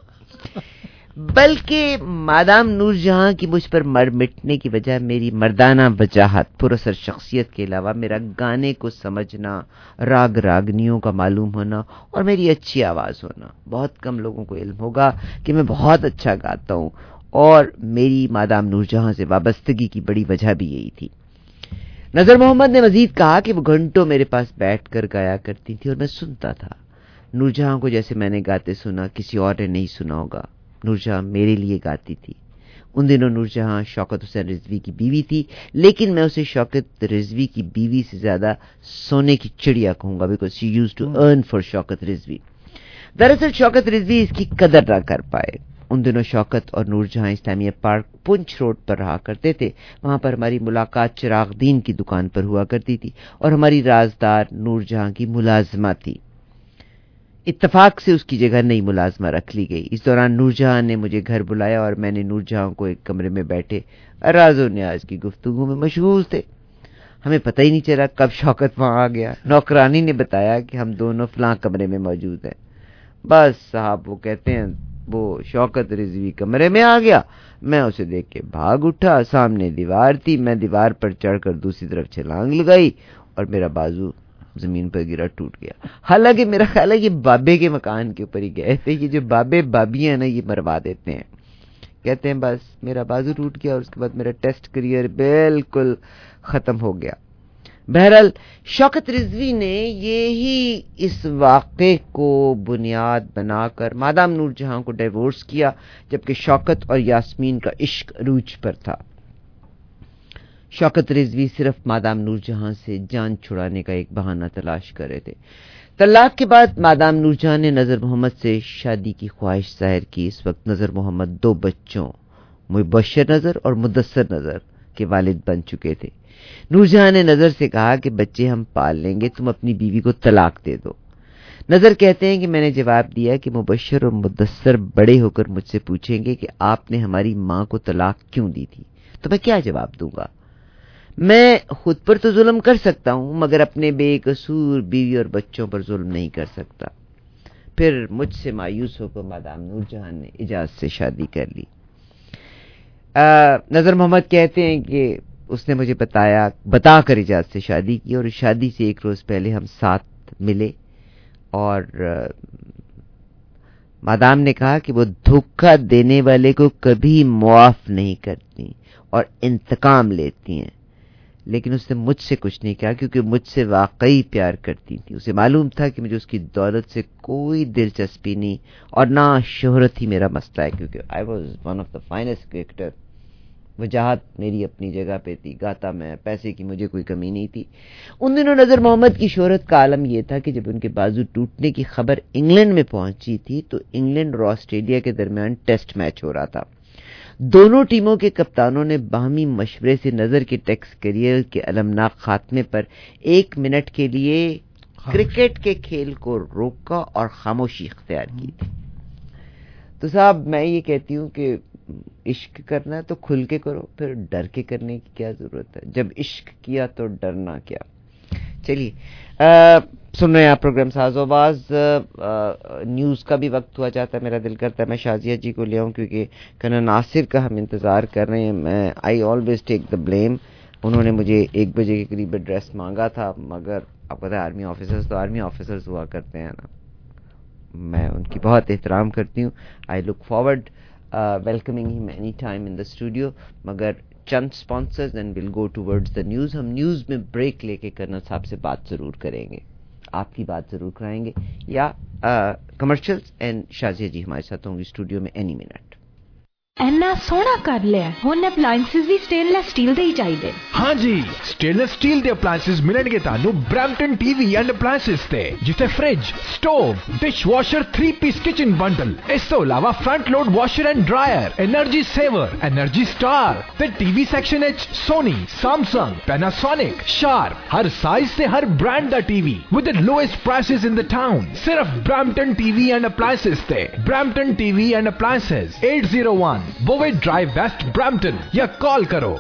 بلکہ مادام نور جہاں کی مجھ پر مر مٹنے کی وجہ میری مردانہ وجاہت، پراثر شخصیت کے علاوہ میرا گانے کو سمجھنا، راگ راگنیوں کا معلوم ہونا اور میری اچھی آواز ہونا۔ بہت کم لوگوں کو علم ہوگا کہ میں بہت اچھا گاتا ہوں، اور میری مادام نور جہاں سے وابستگی کی بڑی وجہ بھی یہی تھی۔ نذر محمد نے مزید کہا کہ وہ گھنٹوں میرے پاس بیٹھ کر گایا کرتی تھی اور میں سنتا تھا۔ نور جہاں کو جیسے میں نے گاتے سنا کسی اور نے نہیں سنا ہوگا۔ نور جہاں میرے لیے گاتی تھی۔ ان دنوں نور جہاں شوکت حسین رضوی کی بیوی تھی، لیکن میں اسے شوکت رضوی کی بیوی سے زیادہ سونے کی چڑیا کہوں گا، because she used to earn for Shaukat Rizvi. دراصل شوکت رضوی اس کی قدر نہ کر پائے۔ ان دنوں شوکت اور نور جہاں اسلامیہ پارک پنچ روڈ پر رہا کرتے تھے۔ وہاں پر ہماری ملاقات چراغ دین کی دکان پر ہوا کرتی تھی اور ہماری رازدار نور جہاں کی ملازمہ تھی۔ اتفاق سے اس کی جگہ نئی ملازمہ رکھ لی گئی۔ اس دوران نور جہاں نے مجھے گھر بلایا اور میں نے نور جہاں کو ایک کمرے میں بیٹھے راز و نیاز کی گفتگو میں مشغول تھے۔ ہمیں پتہ ہی نہیں چلا کب شوکت وہاں آ گیا۔ نوکرانی نے بتایا کہ ہم دونوں فلاں کمرے میں موجود ہیں۔ بس صاحب، وہ کہتے ہیں وہ شوکت رضوی کمرے میں آ گیا، میں اسے دیکھ کے بھاگ اٹھا۔ سامنے دیوار تھی، میں دیوار پر چڑھ کر دوسری طرف چھلانگ لگائی اور میرا بازو زمین پر گرا، ٹوٹ گیا۔ حالانکہ میرا خیال ہے یہ بابے کے مکان کے اوپر ہی گئے تھے۔ یہ جو بابے بابیاں نا یہ مروا دیتے ہیں، کہتے ہیں بس میرا بازو ٹوٹ گیا اور اس کے بعد میرا ٹیسٹ کریئر بالکل ختم ہو گیا۔ بہرحال شوکت رضوی نے یہی اس واقعے کو بنیاد بنا کر مادام نور جہاں کو ڈیورس کیا، جبکہ شوکت اور یاسمین کا عشق عروج پر تھا۔ شوکت رضوی صرف مادام نور جہاں سے جان چھڑانے کا ایک بہانہ تلاش کر رہے تھے۔ طلاق کے بعد مادام نور جہاں نے نذر محمد سے شادی کی خواہش ظاہر کی۔ اس وقت نذر محمد 2 بچوں مبشر نذر اور مدثر نذر کے والد بن چکے تھے۔ نور جہاں نے نذر سے کہا کہ بچے ہم پال لیں گے، تم اپنی بیوی کو طلاق دے دو۔ نذر کہتے ہیں کہ میں نے جواب دیا کہ مبشر اور مدثر بڑے ہو کر مجھ سے پوچھیں گے کہ آپ نے ہماری ماں کو طلاق کیوں دی تھی، تو میں کیا جواب دوں گا؟ میں خود پر تو ظلم کر سکتا ہوں، مگر اپنے بے قصور بیوی اور بچوں پر ظلم نہیں کر سکتا۔ پھر مجھ سے مایوس ہو کر مادام نور جہاں نے اجاز سے شادی کر لی۔ نذر محمد کہتے ہیں کہ اس نے مجھے بتا کر اجاز سے شادی کی، اور شادی سے 1 روز پہلے ہم ساتھ ملے، اور مادام نے کہا کہ وہ دھوکہ دینے والے کو کبھی معاف نہیں کرتی اور انتقام لیتی ہیں، لیکن اس نے مجھ سے کچھ نہیں کہا کیونکہ مجھ سے واقعی پیار کرتی تھی۔ اسے معلوم تھا کہ مجھے اس کی دولت سے کوئی دلچسپی نہیں اور نہ شہرت ہی میرا مسئلہ ہے، کیونکہ I was one of the finest cricketer۔ وجاہت میری اپنی جگہ پہ تھی، گاتا میں، پیسے کی مجھے کوئی کمی نہیں تھی۔ ان دنوں نذر محمد کی شہرت کا عالم یہ تھا کہ جب ان کے بازو ٹوٹنے کی خبر انگلینڈ میں پہنچی تھی تو انگلینڈ اور آسٹریلیا کے درمیان ٹیسٹ میچ ہو رہا تھا۔ دونوں ٹیموں کے کپتانوں نے باہمی مشورے سے نذر کے ٹیسٹ کیریئر کے المناک خاتمے پر 1 منٹ کے لیے کرکٹ کے کھیل کو روکا اور خاموشی اختیار کی تھی۔ تو صاحب میں یہ کہتی ہوں کہ عشق کرنا ہے تو کھل کے کرو، پھر ڈر کے کرنے کی کیا ضرورت ہے؟ جب عشق کیا تو ڈرنا کیا۔ چلیے سن رہے ہیں آپ پروگرام ساز و باز۔ نیوز کا بھی وقت ہوا جاتا ہے، میرا دل کرتا ہے میں شازیہ جی کو لے آؤں کیونکہ کنا ناصر کا ہم انتظار کر رہے ہیں۔ میں I always take the blame. انہوں نے مجھے 1 بجے کے قریب ایڈریس مانگا تھا، مگر آپ پتہ ہے آرمی آفیسرز تو آرمی آفیسرز ہوا کرتے ہیں نا، میں ان کی بہت احترام کرتی ہوں۔ I look forward welcoming him any time in the studio، مگر چند sponsors and we'll go towards the news۔ ہم نیوز میں بریک لے کے کرنا صاحب سے بات ضرور کریں گے، آپ کی بات ضرور کرائیں گے، یا کمرشلز، اینڈ شازیہ جی ہمارے ساتھ ہوں گے اسٹوڈیو میں اینی منٹ۔ ਇੰਨਾ ਸੋਹਣਾ ਕਰ ਲਿਆ। ਹੁਣ ਅਪਲਾਈਐਂਸਸ ਵੀ ਸਟੇਨਲੈਸ ਸਟੀਲ ਦੇ ਹੀ ਚਾਹੀਦੇ। ਹਾਂਜੀ, ਸਟੇਨਲੈਸ ਸਟੀਲ ਦੇ ਅਪਲਾਈਐਂਸਸ ਮਿਲਣਗੇ ਤੁਹਾਨੂੰ ਬ੍ਰੈਂਪਟਨ ਟੀਵੀ ਐਂਡ ਅਪਲਾਈਐਂਸਸ ਤੇ, ਜਿੱਥੇ fridge, stove, dishwasher three piece kitchen bundle, ਇਸ ਤੋਂ ਇਲਾਵਾ front load washer and dryer, energy saver, energy star ਤੇ ਟੀਵੀ ਸੈਕਸ਼ਨ ਵਿੱਚ ਸੋਨੀ, ਸੈਮਸੰਗ, ਪੈਨਾਸੋਨਿਕ, ਸ਼ਾਰਪ, ਹਰ ਸਾਈਜ਼ ਤੇ ਹਰ ਬ੍ਰਾਂਡ ਦਾ TV with the lowest prices in the town. ਸਿਰਫ ਬ੍ਰੈਂਪਟਨ ਟੀਵੀ ਐਂਡ ਅਪਲਾਈਐਂਸਸ ਤੇ। Brampton TV and appliances 801 Bowen Drive West Brampton या call करो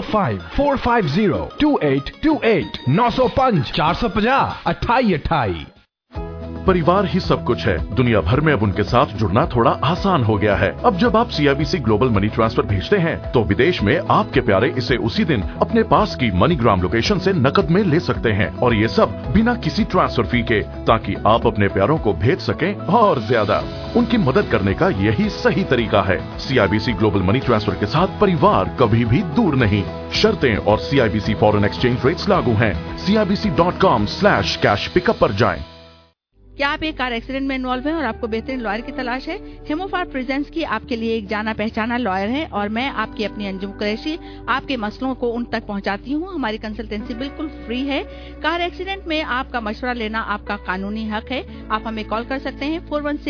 905-450-2828 905 450 2828। परिवार ही सब कुछ है। दुनिया भर में अब उनके साथ जुड़ना थोड़ा आसान हो गया है। अब जब आप CIBC ग्लोबल मनी ट्रांसफर भेजते हैं तो विदेश में आपके प्यारे इसे उसी दिन अपने पास की मनीग्राम लोकेशन से नकद में ले सकते हैं, और ये सब बिना किसी ट्रांसफर फी के, ताकि आप अपने प्यारों को भेज सकें और ज्यादा। उनकी मदद करने का यही सही तरीका है। CIBC ग्लोबल मनी ट्रांसफर के साथ परिवार कभी भी दूर नहीं। शर्तें और CIBC फॉरेन एक्सचेंज रेट्स लागू हैं। CIBC.com/cash पिकअप पर जाएं। क्या आप एक कार एक्सीडेंट में इन्वॉल्व हैं और आपको बेहतरीन लॉयर की तलाश है? हेमोफार प्रेजेंट्स की आपके लिए एक जाना पहचाना लॉयर है, और मैं आपकी अपनी अंजुम कुरैशी आपके मसलों को उन तक पहुंचाती हूं। हमारी कंसल्टेंसी बिल्कुल फ्री है। कार एक्सीडेंट में आपका मशवरा लेना आपका कानूनी हक है। आप हमें कॉल कर सकते हैं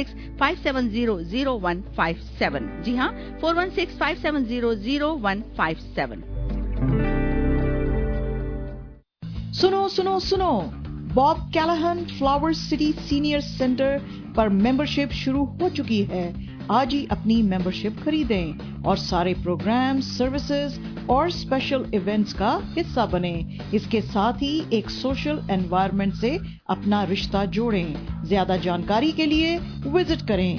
416-570-0157। जी हाँ, 416-570-0157। सुनो सुनो सुनो, Bob Callahan flower city senior centre पर मेंबरशिप शुरू हो चुकी है। आज ही अपनी मेंबरशिप खरीदें और सारे प्रोग्राम, सर्विसेज और स्पेशल इवेंट्स का हिस्सा बने। इसके साथ ही एक सोशल एनवायरनमेंट से अपना रिश्ता जोड़ें। ज्यादा जानकारी के लिए विजिट करें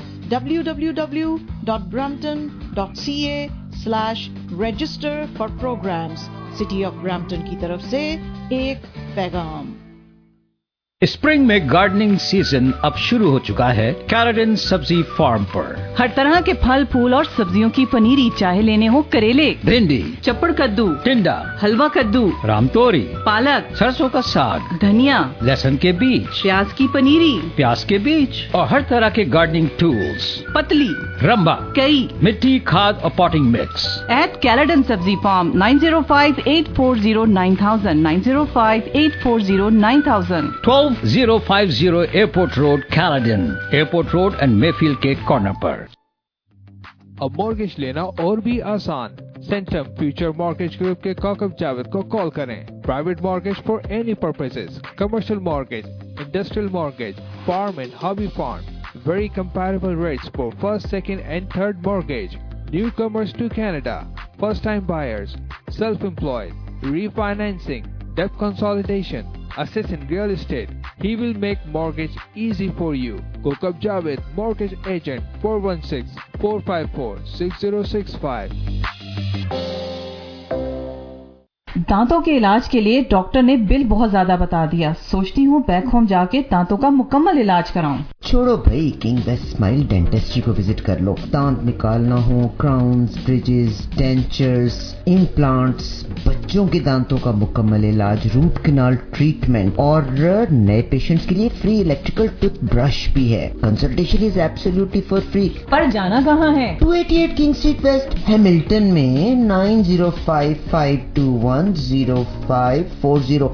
www.brampton.ca/register for programs। City of Brampton की तरफ से एक पैगाम। स्प्रिंग में गार्डनिंग सीजन अब शुरू हो चुका है कैराडन सब्जी फार्म पर। हर तरह के फल, फूल और सब्जियों की पनीरी, चाहे लेने हो करेले, भिंडी, चप्पड़ कद्दू, टिंडा, हलवा कद्दू, रामतोरी, पालक, सरसों का साग, धनिया, लहसुन के बीज, प्याज की पनीरी, प्याज के बीज और हर तरह के गार्डनिंग टूल्स, पतली, रंबा, कई, मिट्टी, खाद और पॉटिंग मिक्स। एट कैराडन सब्जी farm 905-840-9000 905-840-9000 12050 airport road, Caledon, airport road and Mayfield के कॉर्नर पर। अब मॉर्गेज लेना और भी आसान। सेंटम फ्यूचर मॉर्गेज ग्रुप के काकब जावेद को कॉल करें। Private mortgage for any purposes, commercial mortgage, industrial mortgage, farm and hobby farm, very comparable rates for first, second and third mortgage, newcomers to Canada, first time buyers, self-employed, refinancing, debt consolidation, assist in real estate. He will make mortgage easy for you. Kokab Javed, Mortgage Agent, 416-454-6065. दांतों के इलाज के लिए doctor ने bill बहुत ज्यादा बता दिया। सोचती हूँ बैक होम जाके दांतों का मुकम्मल इलाज कराऊं। छोड़ो भाई, किंग बेस्ट स्माइल डेंटिस्ट्री को विजिट कर लो। दांत निकालना हो, क्राउन्स, ब्रिजेस, डेंचर्स, इम्प्लांट्स, बच्चों के दांतों का मुकम्मल इलाज, रूट कैनाल ट्रीटमेंट, और नए पेशेंट्स के लिए फ्री इलेक्ट्रिकल टूथब्रश भी है। Consultation is absolutely for free. पर जाना कहाँ है? 288 किंग स्ट्रीट वेस्ट, हैमिल्टन में 905-521-0540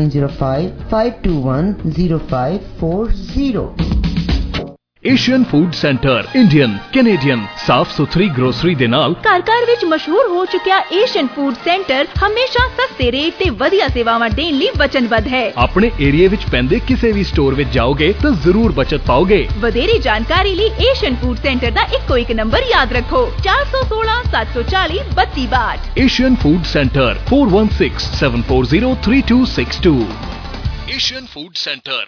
905-521-0540। Asian food centre Indian Canadian ਸਾਫ ਸੁਥਰੀ ਗਰੋਸਰੀ ਦੇ ਨਾਲ ਘਰ-ਘਰ ਵਿੱਚ ਮਸ਼ਹੂਰ ਹੋ ਚੁੱਕਿਆ ਏਸ਼ੀਅਨ ਫੂਡ ਸੈਂਟਰ ਹਮੇਸ਼ਾ ਸਸਤੇ ਰੇਟ ਤੇ ਵਧੀਆ ਸੇਵਾਵਾਂ ਦੇਣ ਲਈ ਵਚਨਬੱਧ ਹੈ। ਆਪਣੇ ਏਰੀਆ ਵਿੱਚ ਪੈਂਦੇ ਕਿਸੇ ਵੀ ਸਟੋਰ ਵਿੱਚ ਜਾਓਗੇ ਤਾਂ ਜ਼ਰੂਰ ਬਚਤ ਪਾਓਗੇ। ਵਧੇਰੇ ਜਾਣਕਾਰੀ ਲਈ ਏਸ਼ੀਅਨ ਫੂਡ ਸੈਂਟਰ ਦਾ ਇੱਕੋ ਇੱਕ ਨੰਬਰ ਯਾਦ ਰੱਖੋ 416-740-3262। Asian food centre 4167403262। Asian food centre.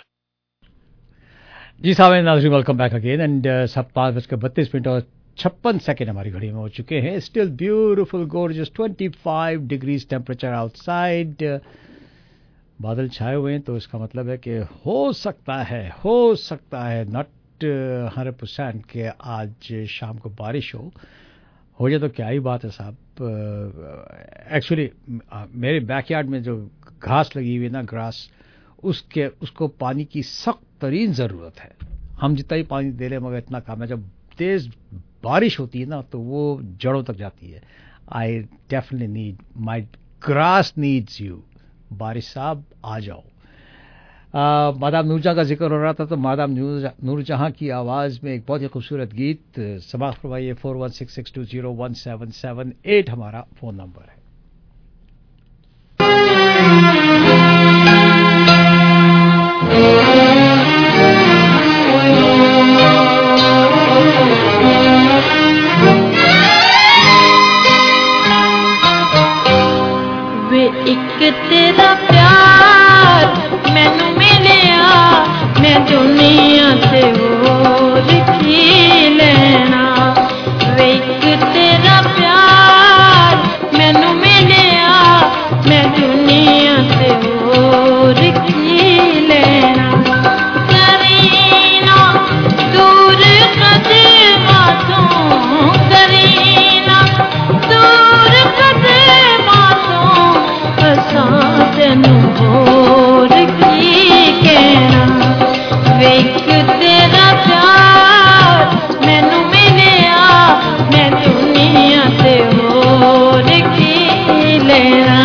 जी साहब नाज़रीन, वेलकम बैक अगेन एंड 7:32 और 56 हमारी घड़ी में हो चुके हैं। Still beautiful gorgeous 25 degrees temperature outside. बादल छाए हुए हैं तो इसका मतलब है कि हो सकता है नॉट 100% कि आज शाम को बारिश हो जाए तो क्या ही बात है साहब। एक्चुअली मेरे बैकयार्ड में जो घास लगी हुई है ना, ग्रास, उसको पानी की सख्त तरीन ज़रूरत है। हम जितना ही पानी दे रहे मगर इतना कम है। जब तेज बारिश होती है ना तो वो जड़ों तक जाती है. I definitely need, my grass needs you. बारिश साहब आ जाओ. मादाम नूरजहां का जिक्र हो रहा था, तो मादाम नूरजहां की आवाज़ में एक बहुत ही खूबसूरत गीत समाप्त करवाइए. 4166201778 हमारा फ़ोन नंबर है. वे एक तेरा प्यार मैनू मिलिया, मैं दुनिया ते होर की लेना. वे एक तेरा प्यार मैनू मिलिया, मैं दुनिया ते होर की लेना. करीना दूर कदमां तों, करीना दूर कदमां तों, असां तैनू होर की कहना. वे एक तेरा प्यार मैनू मिलिया, मैं दुनिया ते होर की लेना.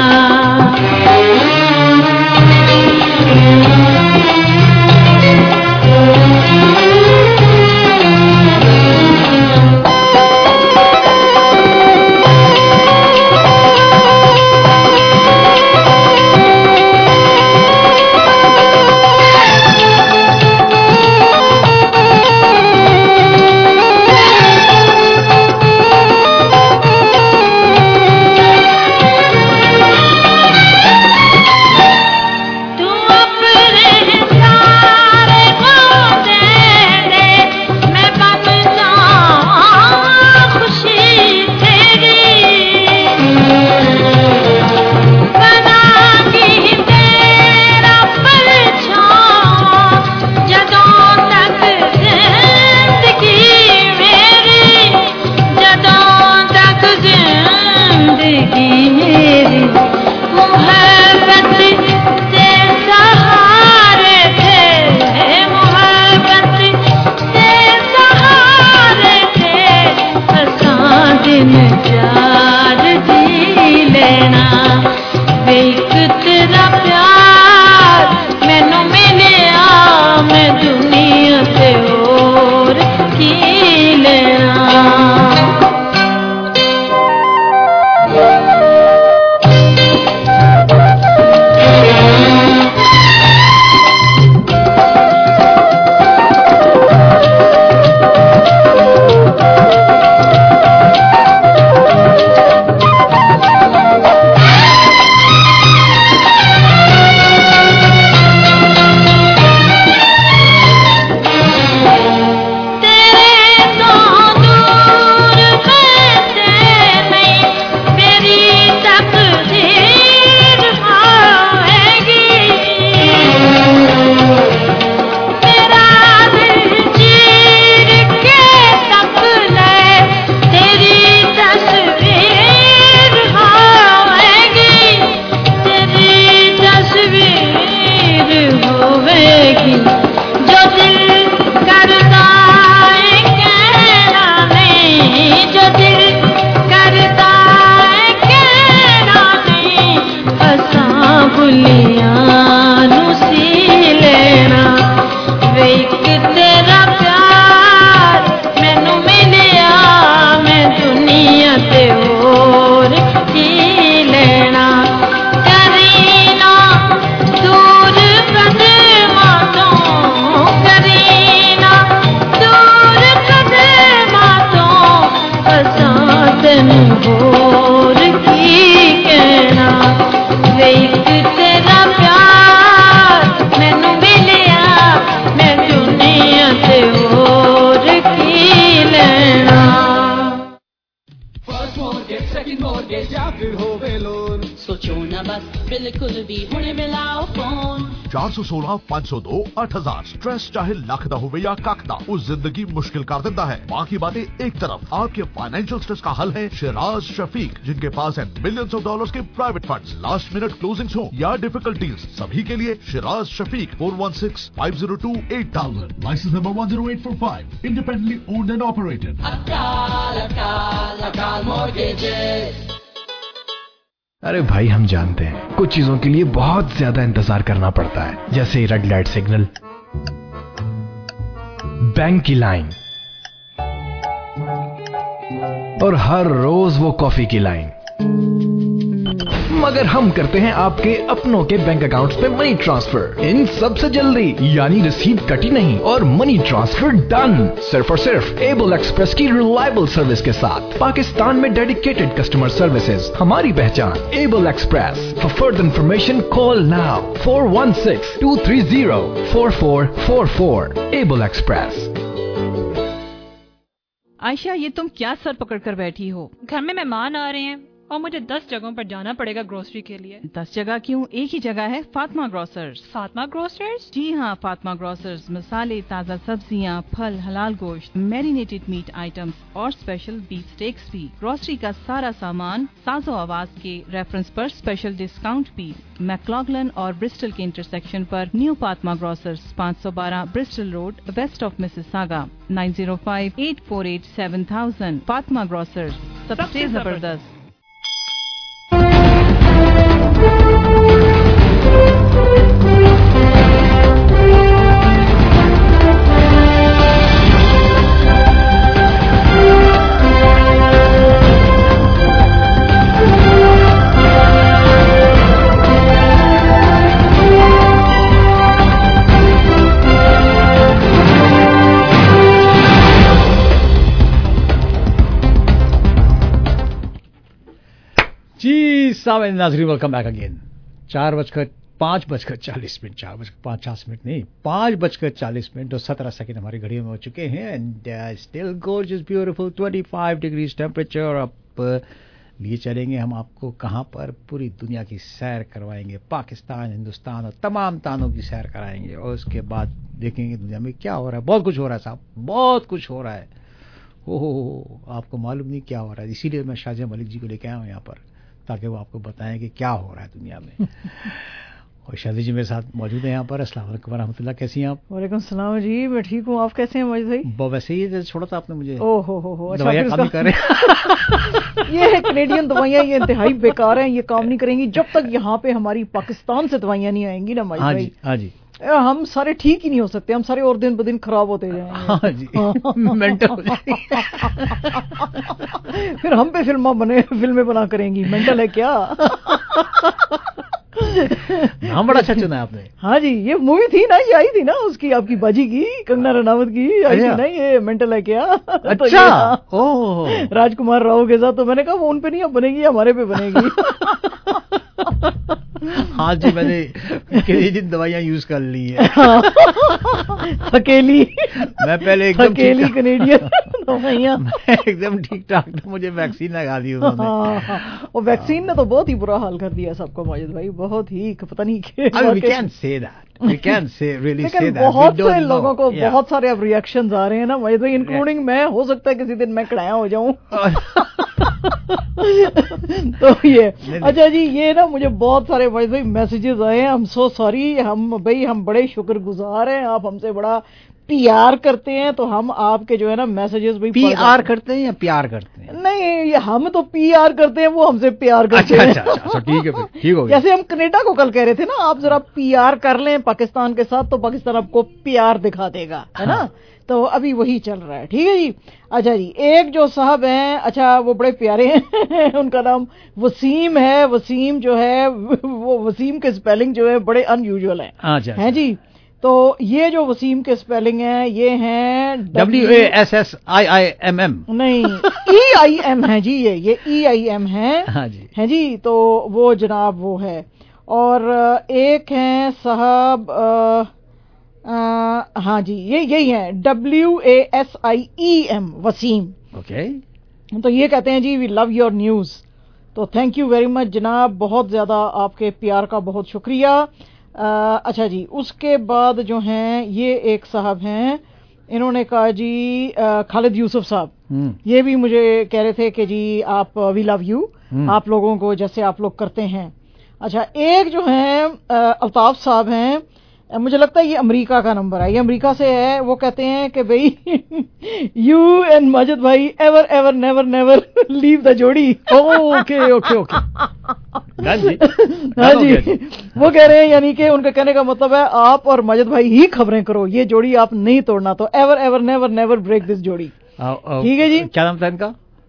सोचो ना बस बिल्कुल भी हुणे मिलाओ फोन. 416 502 8000 स्ट्रेस चाहे लख दा होवे या कख दा, उस जिंदगी मुश्किल कर देता है। बाकी बातें एक तरफ, आपके फाइनेंशियल स्ट्रेस का हल है शिराज शफीक, जिनके पास है मिलियंस ऑफ डॉलर्स के private funds, last minute closings हो या डिफिकल्ट डील्स, सभी के लिए Shiraz Shafiq 416-502-8000, licence number 10845, independently owned and operated. अरे भाई, हम जानते हैं कुछ चीजों के लिए बहुत ज्यादा इंतजार करना पड़ता है, जैसे रेड लाइट सिग्नल, बैंक की लाइन और हर रोज वो कॉफी की लाइन। मगर हम करते हैं आपके अपनों के बैंक अकाउंट्स पे मनी ट्रांसफर इन सबसे जल्दी, यानी रिसीव कटी नहीं और मनी ट्रांसफर डन, सिर्फ और सिर्फ एबल एक्सप्रेस की रिलायबल सर्विस के साथ। पाकिस्तान में डेडिकेटेड कस्टमर सर्विसेज हमारी पहचान, able express. For further information call now 416-230-4444। Able express. Ayesha, ये तुम क्या सर पकड़ कर बैठी हो? घर में मेहमान आ रहे हैं और मुझे 10 जगहों पर जाना पड़ेगा ग्रोसरी के लिए। 10 जगह क्यों? एक ही जगह है, फातिमा ग्रोसर्स। फातिमा ग्रोसर्स? जी हाँ, फातिमा ग्रोसर्स मसाले, ताज़ा सब्जियाँ, फल, हलाल गोश्त, मैरिनेटेड मीट आइटम्स और स्पेशल बीफ स्टेक्स भी। ग्रोसरी का सारा सामान साजो आवाज के रेफरेंस पर स्पेशल डिस्काउंट भी। मैक्लॉगलन और ब्रिस्टल के इंटरसेक्शन पर new Fatima grocers, 512 Bristol road, west of Mississauga, 9058487000। Fatima grocers, सबसे जबरदस्त। सावन नाज़रीन, वेलकम बैक अगेन। 5:40 और 17 सेकंड हमारी घड़ियों में हो चुके हैं। And still gorgeous beautiful 25 degrees temperature. अब लिए चलेंगे हम आपको कहाँ पर, पूरी दुनिया की सैर करवाएंगे, पाकिस्तान, हिंदुस्तान और तमाम तानों की सैर कराएंगे। और उसके बाद देखेंगे दुनिया में क्या हो रहा है। बहुत कुछ हो रहा है साहब, बहुत कुछ हो रहा है। ओहो, आपको मालूम नहीं क्या हो रहा है। इसीलिए मैं शाहजहां मलिक जी को लेके आया हूँ यहाँ पर, ताकि वो आपको बताएं कि क्या हो रहा है दुनिया में। और शादी जी मेरे साथ मौजूद है यहाँ पर। अस्सलाम वालेकुम रहमतुल्लाह, कैसी हैं आप? वालेकुम सलाम जी, मैं ठीक हूँ, आप कैसे हैं मौजूद भाई? वैसे ही छोड़ा था आपने मुझे। ओहो, अच्छा, दवाइयाँ काम नहीं कर रहे। ये कनेडियन दवाइयाँ, ये इंतहाई बेकार हैं, ये काम नहीं करेंगी जब तक यहाँ पे हमारी पाकिस्तान से दवाइयाँ नहीं आएंगी ना मौजूद भाई। हाँ जी, हम सारे ठीक ही नहीं हो सकते, हम सारे और दिन ब दिन खराब होते जाएंगे। हाँ जी, मेंटल हो जाएंगे। फिर हम पे फिल्में बना करेंगी। मेंटल है क्या? नाम बड़ा अच्छा चुना है आपने। हाँ जी, ये मूवी थी ना, ये आई थी ना उसकी, आपकी बाजी की, कंगना रनावत की आई थी ना, ये मेंटल है क्या? अच्छा, ओह, राजकुमार राव के साथ। तो मैंने कहा वो उन पे नहीं अब बनेगी, हमारे पे बनेगी। हाँ जी, मैंने कैनेडियन दवाइयाँ यूज कर ली है। अकेली मैं पहले एकदम अकेली कैनेडियन दवाइयाँ एकदम ठीक ठाक था, मुझे वैक्सीन लगा दी उन्होंने। और वैक्सीन ने तो बहुत ही बुरा हाल कर दिया सबको माजिद भाई, बहुत ही, पता नहीं क्या। We can't say that. We can't say really say that. बहुत से लोगों को बहुत सारे अब रिएक्शंस आ रहे हैं ना माजिद भाई, इंक्लूडिंग मैं। हो सकता है किसी दिन मैं कड़ाया हो जाऊं। तो ये अच्छा जी, ये ना मुझे बहुत सारे भाई मैसेजेस आए हैं। हम सो सॉरी, हम बड़े शुक्रगुजार हैं, आप हमसे बड़ा पीआर करते हैं, तो हम आपके जो है ना मैसेजेस भी पीआर करते हैं या प्यार करते हैं? नहीं, हम तो पीआर करते हैं, वो हमसे प्यार करते हैं। अच्छा, ठीक है, ठीक हो गया। जैसे हम कनाडा को कल कह रहे थे ना, आप जरा पीआर कर लें पाकिस्तान के साथ, तो पाकिस्तान आपको प्यार दिखा देगा, है ना? तो अभी वही चल रहा है, ठीक है जी। अच्छा जी, एक जो साहब हैं, अच्छा वो बड़े प्यारे हैं, उनका नाम वसीम है। वसीम जो है, वो वसीम के स्पेलिंग जो है बड़े अनयूजुअल हैं जी। तो ये जो वसीम के स्पेलिंग हैं, ये हैं WASSIIMM, नहीं EIM है जी, ये EIM है। हाँ जी, है जी। तो वो जनाब वो है। और एक हैं साहब, हाँ जी, यही है WASIEM, वसीम। ओके। तो ये कहते हैं जी, वी लव योर न्यूज़। तो थैंक यू वेरी मच जनाब, बहुत ज़्यादा आपके प्यार का बहुत शुक्रिया। اچھا جی اس کے بعد جو ہیں یہ ایک صاحب ہیں, انہوں نے کہا جی خالد یوسف صاحب, یہ بھی مجھے کہہ رہے تھے کہ جی آپ وی لو یو, آپ لوگوں کو جیسے آپ لوگ کرتے ہیں. اچھا ایک جو ہیں الطاف صاحب ہیں, مجھے لگتا ہے یہ امریکہ کا نمبر ہے, یہ امریکہ سے ہے. وہ کہتے ہیں کہ بھئی یو اینڈ ماجد بھائی ever ever never never leave the جوڑی. اوکے اوکے اوکے ہاں جی, وہ کہہ رہے ہیں یعنی کہ ان کا کہنے کا مطلب ہے آپ اور ماجد بھائی ہی خبریں کرو, یہ جوڑی آپ نہیں توڑنا, تو ever ever never never break this جوڑی. ٹھیک ہے جی. کیا نام تھا ان کا؟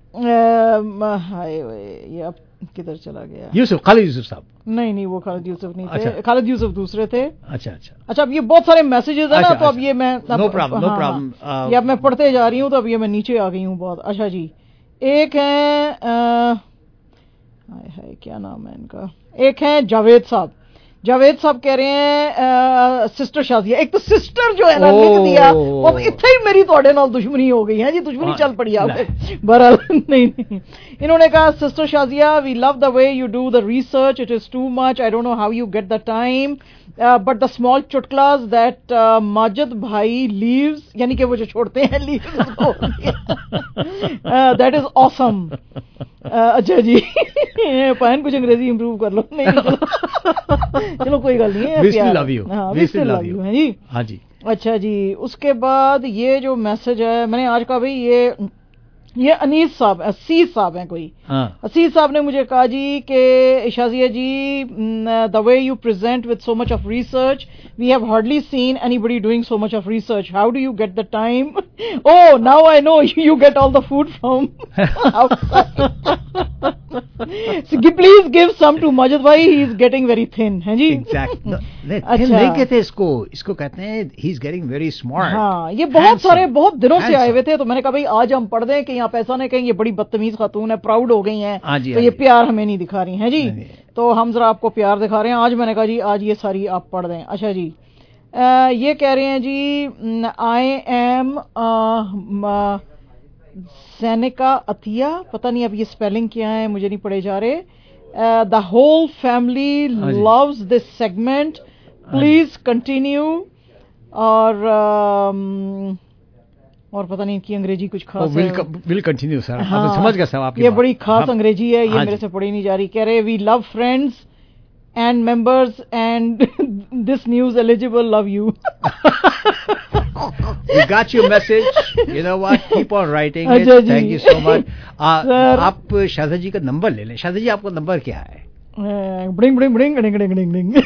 یہ اب کدھر چلا گیا؟ یوسف, خالد یوسف صاحب. نہیں وہ خالد یوسف نہیں تھے, خالد یوسف دوسرے تھے. اچھا اب یہ بہت سارے میسیجز ہیں نا, تو اب یہ میں نو پرابلم یہ اب میں پڑھتے جا رہی ہوں, تو اب یہ میں نیچے آ گئی ہوں بہت. اچھا جی ایک ہیں کیا نام ہے ان کا, ایک ہیں جاوید صاحب. جاوید صاحب کہہ رہے ہیں سسٹر شازیہ, ایک تو سسٹر جو ہے نا لکھ دیا, وہ اتنے ہی میری تھوڑے نال دشمنی ہو گئی ہے جی, دشمنی چل پڑی آپ. بہرحال نہیں, انہوں نے کہا sister Shazia we love the way you do the research, it is too much, I don't know how you get the time, but the small چٹکلاز دیٹ ماجد بھائی لیوز, یعنی کہ وہ جو چھوڑتے ہیں لیوز کو, دیٹ از آسم. اچھا جی پائن کچھ انگریزی امپروو کر لو. نہیں چلو کوئی گل نہیں ہے, we still love you. We still love you ہے جی. ہاں جی. اچھا جی اس کے بعد یہ جو میسج ہے میں نے آج کہا بھائی یہ انیس صاحب, عزیز صاحب ہیں کوئی, عزیز صاحب نے مجھے کہا جی کہ Shazia ji the way you present with so much of research, we have hardly seen anybody doing so much of research, how do you get the time? Oh now I know you get all the food from please give some to Majid بھائی, he is getting very thin. ہے جی نہیں کہتے اس کو کہتے ہیں he is getting very smart. ہاں یہ بہت سارے بہت دنوں سے آئے ہوئے تھے, تو میں نے کہا بھائی آج ہم پڑھ دیں کہ آپ ایسا نہیں کہیں یہ بڑی بدتمیز خاتون ہے, پراؤڈ ہو گئی ہیں, تو یہ پیار ہمیں نہیں دکھا رہی ہیں جی, تو ہم ذرا آپ کو پیار دکھا رہے ہیں آج. میں نے کہا جی آج یہ ساری آپ پڑھ دیں. اچھا جی یہ کہہ رہے ہیں جی آئی ایم سینیکا عطیہ, پتہ نہیں اب یہ اسپیلنگ کیا ہے, مجھے نہیں پڑھے جا رہے. The whole family loves this segment, please continue. اور پتہ نہیں کی انگریزی کچھ خاص ہے. ول کنٹینیو سر, آپ سمجھ گئے صاحب, یہ بڑی خاص انگریزی ہے, یہ میرے سے پڑھی نہیں جا رہی. کہہ رہے we love friends and members and this news eligible, love you. We got your message. You know what? Keep on writing it. Thank you so much. آپ شازیہ جی کا نمبر لے لیں. شازیہ جی آپ کا نمبر کیا ہے؟ بڑنگ بڑنگ بڑنگ ڈنگ ڈنگ ڈنگ ڈنگ.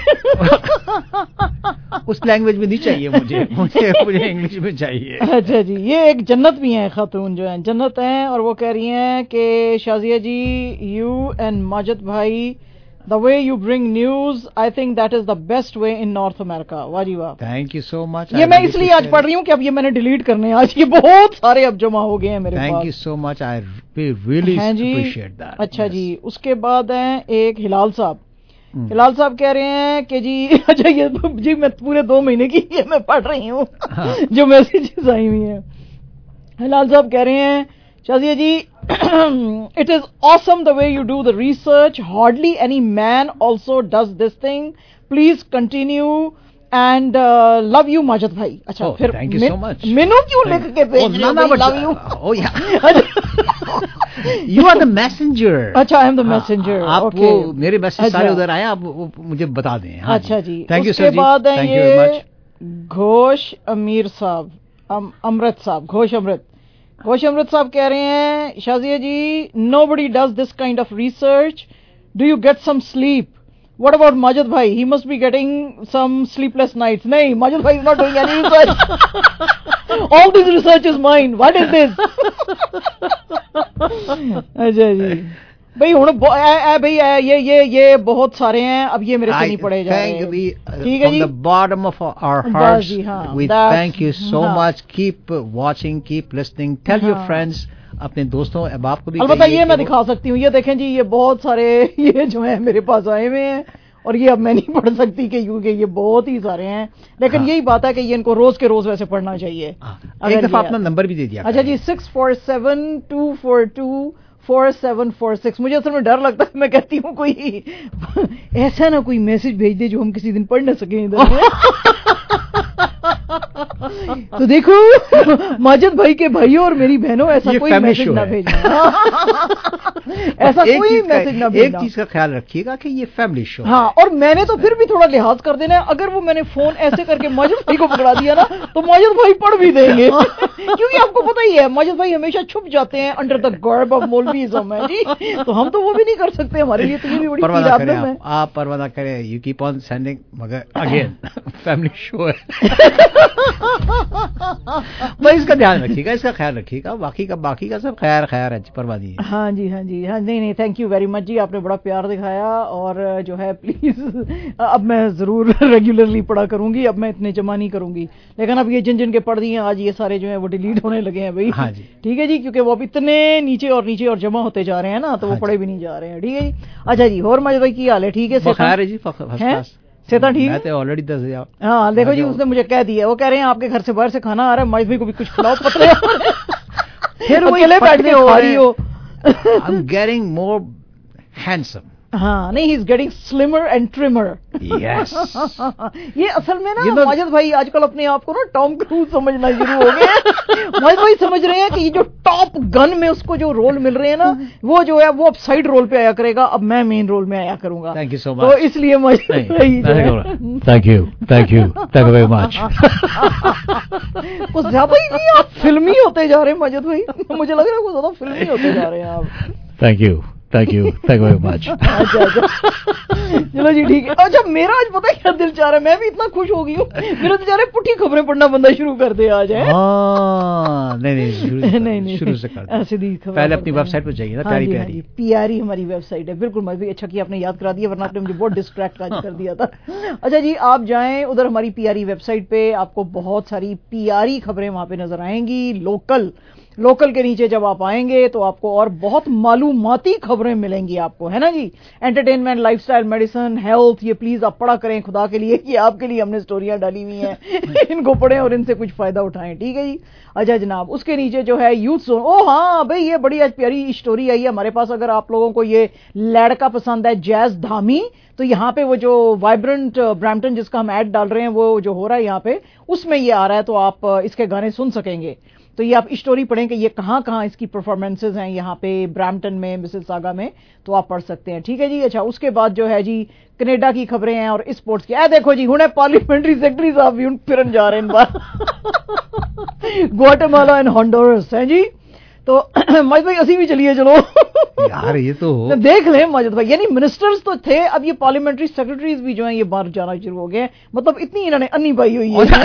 اس لینگویج میں نہیں چاہیے مجھے انگلش میں چاہیے. اچھا جی یہ ایک جنت بھی ہیں, خاتون جو ہیں جنت ہیں, اور وہ کہہ رہی ہیں کہ شازیہ جی یو اینڈ ماجد بھائی the way you bring news, I think that is the best way in North America. واہ جی واہ, تھینک یو سو مچ. یہ میں اس لیے آج پڑھ رہی ہوں کہ اب یہ میں نے ڈیلیٹ کرنے ہیں آج, یہ بہت سارے اب جمع ہو گئے ہیں میرے پاس. Thank you so much, I really appreciate that. اچھا جی اس کے بعد ہیں ایک ہلال صاحب. ہلال صاحب کہہ رہے ہیں کہ جی اچھا یہ جی میں پورے 2 مہینے کی یہ میں پڑھ رہی ہوں جو میسیجز آئی ہوئی ہیں. ہلال صاحب کہہ رہے ہیں شازیہ جی it is awesome the way you do the research, hardly any man also does this thing, please continue and love you Majid bhai. Acha phir thank you so much. Menu kyun likh ke bhej rahe ho? Love you. Oh yeah. You are the messenger. Acha I am the messenger. آپ وہ میرے message سارے ادھر آئے, آپ مجھے بتا دیں. اچھا جی thank you sir. اس کے بعد ہیں یہ گھوش امیر صاحب, امرت صاحب, گھوش امرت صاحب کہہ رہے ہیں شازیہ جی nobody does this kind of research, do you get some sleep? What about Majid bhai? He must be getting some sleepless nights. نہیں, Majid bhai is not doing any research. All this research is mine. What is this? اچھا جی بھائی ہوں بھائی یہ بہت سارے ہیں, اب یہ میرے سے نہیں پڑے جا رہے. ٹھیک ہے جی, from the bottom of our hearts we thank you so much. keep watching, keep listening, tell your friends, اپنے دوستوں احباب کو بھی. البتہ یہ میں دکھا سکتی ہوں, یہ دیکھیں جی یہ بہت سارے یہ جو ہیں میرے پاس آئے ہوئے ہیں, اور یہ اب میں نہیں پڑھ سکتی کیونکہ یہ بہت ہی سارے ہیں, لیکن یہی بات ہے کہ یہ ان کو روز کے روز ویسے پڑھنا چاہیے. ایک دفعہ اپنا نمبر بھی دے دیا. اچھا جی 647-242 4746. मुझे असल में डर लगता है, मैं कहती हूँ कोई ऐसा ना कोई मैसेज भेज दे जो हम किसी दिन पढ़ न सकें इधर में. तो देखो माजिद भाई के भाइयों और मेरी बहनों, ऐसा कोई मैसेज ना भेजना. ऐसा कोई मैसेज ना भेजना. एक चीज का ख्याल रखिएगा कि ये फैमिली शो. हाँ, और मैंने तो फिर भी थोड़ा लिहाज कर देना है. अगर वो मैंने फोन ऐसे करके माजिद भाई को पकड़ा दिया ना तो माजिद भाई पढ़ भी देंगे. क्योंकि आपको पता ही है माजिद भाई हमेशा छुप जाते हैं अंडर द गर्ब ऑफ मौलवीज़म है जी. तो हम तो वो भी नहीं कर सकते. हमारे लिए तो ये भी बड़ी प्रॉब्लम है. आप परवाह ना करें, यू कीप ऑन सेंडिंग, मगर अगेन फैमिली शो है. भाई इसका ध्यान रखिएगा, इसका ख्याल रखिएगा. बाकी का सब खैर है, परवाह नहीं. हाँ जी, हाँ जी, हाँ. नहीं, थैंक यू वेरी मच जी, आपने बड़ा प्यार दिखाया. और जो है प्लीज अब मैं जरूर रेगुलरली पढ़ा करूंगी. अब मैं इतने जमा नहीं करूंगी, लेकिन अब ये जिन के पढ़ दिए आज ये सारे जो है वो डिलीट होने लगे हैं भाई. हाँ जी, ठीक है जी, क्योंकि वो अब इतने नीचे और जमा होते जा रहे हैं ना, तो वो पढ़े भी नहीं जा रहे हैं. ठीक है जी. अच्छा जी, और माजिद भाई की हाल है? ठीक है, खैर है जी, सेता ठीक है. ऑलरेडी 10,000. हाँ देखो जी, उसने मुझे कह दिया, वो कह रहे हैं आपके घर से बाहर से खाना आ रहा है, माजिद भाई को भी कुछ खिलाओ पतले. फिर वो अकेले बैठ के खा रही हो. I am getting more handsome. हाँ नहीं, he is getting slimmer and trimmer. Yes. ये असल में ना माजिद भाई आजकल अपने आप को ना टॉम क्रूज समझना शुरू हो गए. माजिद भाई समझ रहे हैं कि ये जो टॉप गन में उसको जो रोल मिल रहे हैं ना, वो जो है वो अब साइड रोल पे आया करेगा, अब मैं मेन रोल में आया करूंगा. Thank you so much. तो इसलिए माजिद भाई थैंक यू वेरी मच. कुछ ज्यादा ही नहीं आप फिल्मी होते जा रहे हैं माजिद भाई. मुझे लग रहा है कुछ ज्यादा फिल्मी होते जा रहे हैं आप. Thank you very much. अच्छा चलो जी, ठीक है. अच्छा मेरा आज पता है क्या दिल चाह रहा है, मैं भी इतना खुश हो गई हूँ. मेरा दिल चाह रहा है पुठी खबरें पढ़ना बंदा शुरू कर दे आज. है नहीं शुरू से कर. सीधी खबर पहले अपनी वेबसाइट पर जाइए ना. प्यारी प्यारी हमारी वेबसाइट है. बिल्कुल भाई, अच्छा किया आपने याद करा दिया, वरना आपने मुझे बहुत डिस्ट्रैक्ट आज कर दिया था. अच्छा जी, आप जाएं उधर हमारी प्यारी वेबसाइट पे, आपको बहुत सारी प्यारी खबरें वहां पे नजर आएंगी. लोकल के नीचे जब आप आएंगे तो आपको और बहुत मालूमाती खबरें मिलेंगी आपको, है ना जी. एंटरटेनमेंट, लाइफस्टाइल, मेडिसिन, हेल्थ, ये प्लीज आप पढ़ा करें खुदा के लिए, कि आपके लिए हमने स्टोरियां डाली हुई हैं. इनको पढ़ें और इनसे कुछ फायदा उठाएं. ठीक है जी. अच्छा जनाब, उसके नीचे जो है यूथ जोन. ओ हाँ भाई, ये बड़ी आज प्यारी स्टोरी आई है हमारे पास. अगर आप लोगों को ये लड़का पसंद है जैज धामी, तो यहाँ पे वो जो वाइब्रेंट ब्रैम्पटन जिसका हम ऐड डाल रहे हैं वो जो हो रहा है यहाँ पे, उसमें ये आ रहा है, तो आप इसके गाने सुन सकेंगे. तो ये आप स्टोरी पढ़ें कि ये कहाँ इसकी परफॉर्मेंसेज हैं यहाँ पे ब्रैम्पटन में, मिसिसागा में, तो आप पढ़ सकते हैं. ठीक है जी. अच्छा उसके बाद जो है जी कनाडा की खबरें हैं और स्पोर्ट्स की. देखो जी, हुणे पार्लियामेंट्री सेक्रेटरी साहब भी फिरन जा रहे हैं इन बार. ग्वाटेमाला एंड हॉन्डुरस है जी. तो माजिद भाई असी भी चलिए, चलो यार. ये तो देख लें माजिद भाई, यानी मिनिस्टर्स तो थे, अब ये पार्लियामेंट्री सेक्रेटरीज भी जो हैं ये बाहर जाना शुरू हो गए. मतलब इतनी इन्होंने अन्नी पाई हुई है.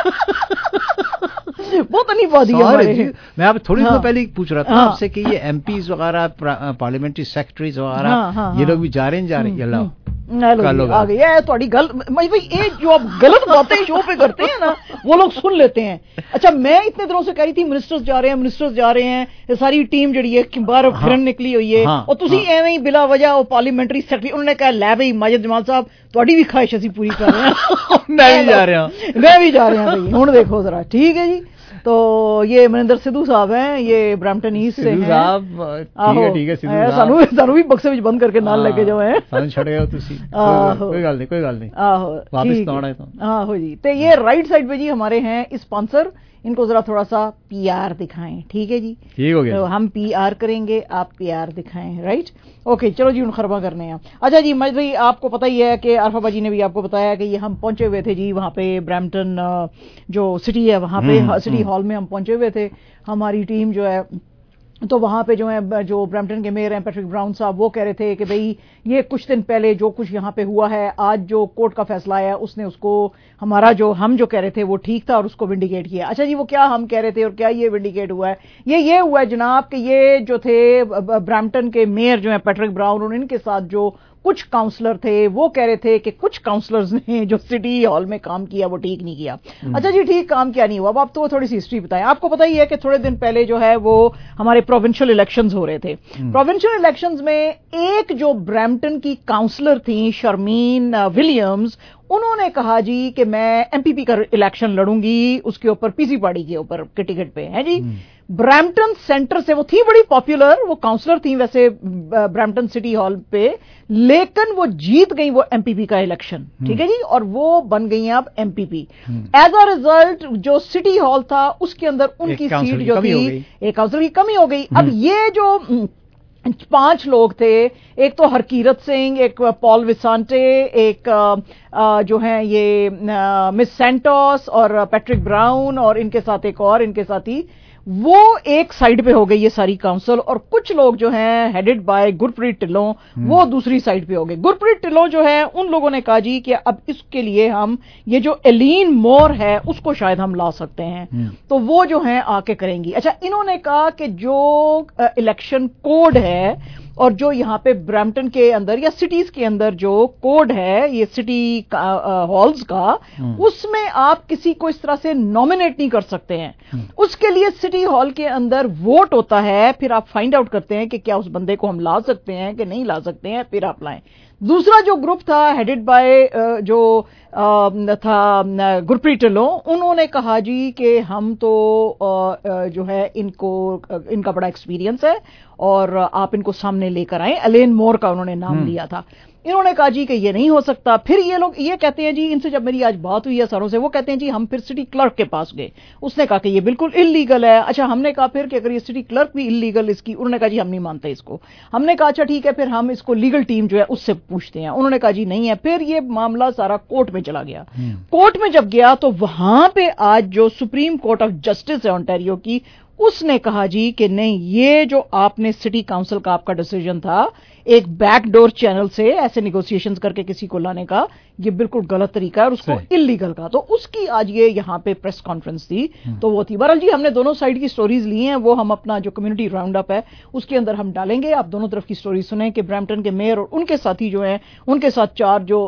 बहुत अन्नी पा दी है. मैं आप थोड़ी देर पहले पूछ रहा था आपसे कि ये एमपीज वगैरह, पार्लियामेंट्री सेक्रेटरीज वगैरह, ये लोग भी जा रहे हैं. आ गई है थोड़ी गल भाई. एक जो आप गलत बातें शो पे करते हैं ना, वो लोग सुन लेते हैं. अच्छा मैं इतने दिनों से कह रही थी मिनिस्टर्स जा रहे हैं, ये सारी टीम जड़ी है बाहर फिरन निकली हुई है. और तुसी एवं ही बिला वजह वो पार्लियामेंट्री सेक्रेटरी, उन्होंने कहा लै भाई माजिद जमाल साहब थोड़ी भी ख्वाहिश असी पूरी कर रहे हैं. मैं भी जा रहा भाई. हुण देखो जरा. ठीक है जी. तो ये मनिंदर सिद्धू साहब हैं, ये ब्रैम्पटन ईस्ट से हैं. ठीक है. सानू भी बक्से में बंद करके नाल लेके जाओ. कोई गल नहीं. वापस तो आना है. आहो जी. तो ये राइट साइड पे जी हमारे हैं स्पॉन्सर, इनको जरा थोड़ा सा पीआर दिखाएं. ठीक है जी. ठीक हो गया. तो हम पीआर करेंगे, आप पीआर दिखाएं. राइट. ओके चलो जी, उन खरबा करने हैं. अच्छा जी माजिद भाई, आपको पता ही है कि आरफा जी ने भी आपको बताया कि ये हम पहुंचे हुए थे जी वहाँ पे ब्रैम्पटन जो सिटी है वहाँ पे सिटी हॉल में हम पहुंचे हुए थे. हमारी टीम जो है, तो वहाँ पे जो है जो ब्रैम्पटन के मेयर हैं पैट्रिक ब्राउन साहब, वो कह रहे थे कि भाई ये कुछ दिन पहले जो कुछ यहाँ पे हुआ है, आज जो कोर्ट का फैसला आया उसने उसको हमारा जो हम जो कह रहे थे वो ठीक था और उसको विंडिकेट किया. अच्छा जी, वो क्या हम कह रहे थे और क्या ये विंडिकेट हुआ है? ये हुआ है जनाब कि ये जो थे ब्रैम्पटन के मेयर जो है पैट्रिक ब्राउन, और इनके साथ जो कुछ काउंसलर थे वो कह रहे थे कि कुछ काउंसलर्स ने जो सिटी हॉल में काम किया वो ठीक नहीं किया. अच्छा जी, ठीक काम क्या नहीं हुआ. अब आप तो थोड़ी सी हिस्ट्री बताएं. आपको पता ही है कि थोड़े दिन पहले जो है वो हमारे प्रोविंशियल इलेक्शंस हो रहे थे. प्रोविंशियल इलेक्शंस में एक जो ब्रैम्पटन की काउंसलर थी शर्मीन विलियम्स, उन्होंने कहा जी कि मैं एमपीपी का इलेक्शन लड़ूंगी उसके ऊपर, पीसी पार्टी के ऊपर के टिकट पे है जी. ब्रैम्पटन सेंटर से, वो थी बड़ी पॉपुलर, वो काउंसलर थी वैसे ब्रैम्पटन सिटी हॉल पे, लेकिन वो जीत गई वो एमपीपी का इलेक्शन, ठीक है जी, और वो बन गई हैं अब एमपीपी। एज अ रिजल्ट जो सिटी हॉल था उसके अंदर उनकी सीट जो थी, एक काउंसलर की कमी हो गई। अब ये जो 5 लोग थे, एक तो हरकीरत सिंह, एक पॉल विसांटे, एक जो हैं ये मिस सेंटोस और पैट्रिक ब्राउन, और इनके साथ एक और इनके साथी, वो एक साइड पे हो गई ये सारी काउंसिल, और कुछ लोग जो हैं हेडेड बाय गुरप्रीत ढिल्लों वो दूसरी साइड पे हो गए। गुरप्रीत ढिल्लों जो है उन लोगों ने कहा जी कि अब इसके लिए हम ये जो एलीन मोर है उसको शायद हम ला सकते हैं, तो वो जो है आके करेंगी। अच्छा, इन्होंने कहा कि जो इलेक्शन कोड है और जो यहाँ पे ब्रैम्पटन के अंदर या सिटीज के अंदर जो कोड है ये सिटी हॉल्स का, उसमें आप किसी को इस तरह से नॉमिनेट नहीं कर सकते हैं। उसके लिए सिटी हॉल के अंदर वोट होता है, फिर आप फाइंड आउट करते हैं कि क्या उस बंदे को हम ला सकते हैं कि नहीं ला सकते हैं, फिर आप लाएं। दूसरा जो ग्रुप था हेडेड बाय जो था गुरप्रीत ढिल्लों, उन्होंने कहा जी कि हम तो जो है इनका बड़ा एक्सपीरियंस है और आप इनको सामने लेकर आए। एलेन मोर का उन्होंने नाम लिया था। इन्होंने कहा जी कि ये नहीं हो सकता। फिर ये लोग ये कहते हैं जी, इनसे जब मेरी आज बात हुई है सरों से, वो कहते हैं जी हम फिर सिटी क्लर्क के पास गए, उसने कहा कि ये बिल्कुल इल्लीगल है। अच्छा, हमने कहा फिर कि अगर ये सिटी क्लर्क भी इल्लीगल इसकी, उन्होंने कहा जी हम नहीं मानते इसको। हमने कहा अच्छा ठीक है, फिर हम इसको लीगल टीम जो है उससे पूछते हैं। उन्होंने कहा जी नहीं है। फिर ये मामला सारा कोर्ट में चला गया। कोर्ट में जब गया तो वहां पे आज जो सुप्रीम कोर्ट ऑफ जस्टिस है ओंटारियो की, उसने कहा जी कि नहीं, ये जो आपने सिटी काउंसिल का आपका डिसीजन था एक बैकडोर चैनल से ऐसे निगोशिएशंस करके किसी को लाने का, ये बिल्कुल गलत तरीका है और उसको इल्लीगल का। तो उसकी आज ये यहाँ पे प्रेस कॉन्फ्रेंस थी, तो वो थी। बहरहाल जी हमने दोनों साइड की स्टोरीज ली हैं, वो हम अपना जो कम्युनिटी राउंड अप है उसके अंदर हम डालेंगे। आप दोनों तरफ की स्टोरी सुने कि ब्रैम्पटन के मेयर और उनके साथी जो हैं, उनके साथ 4 जो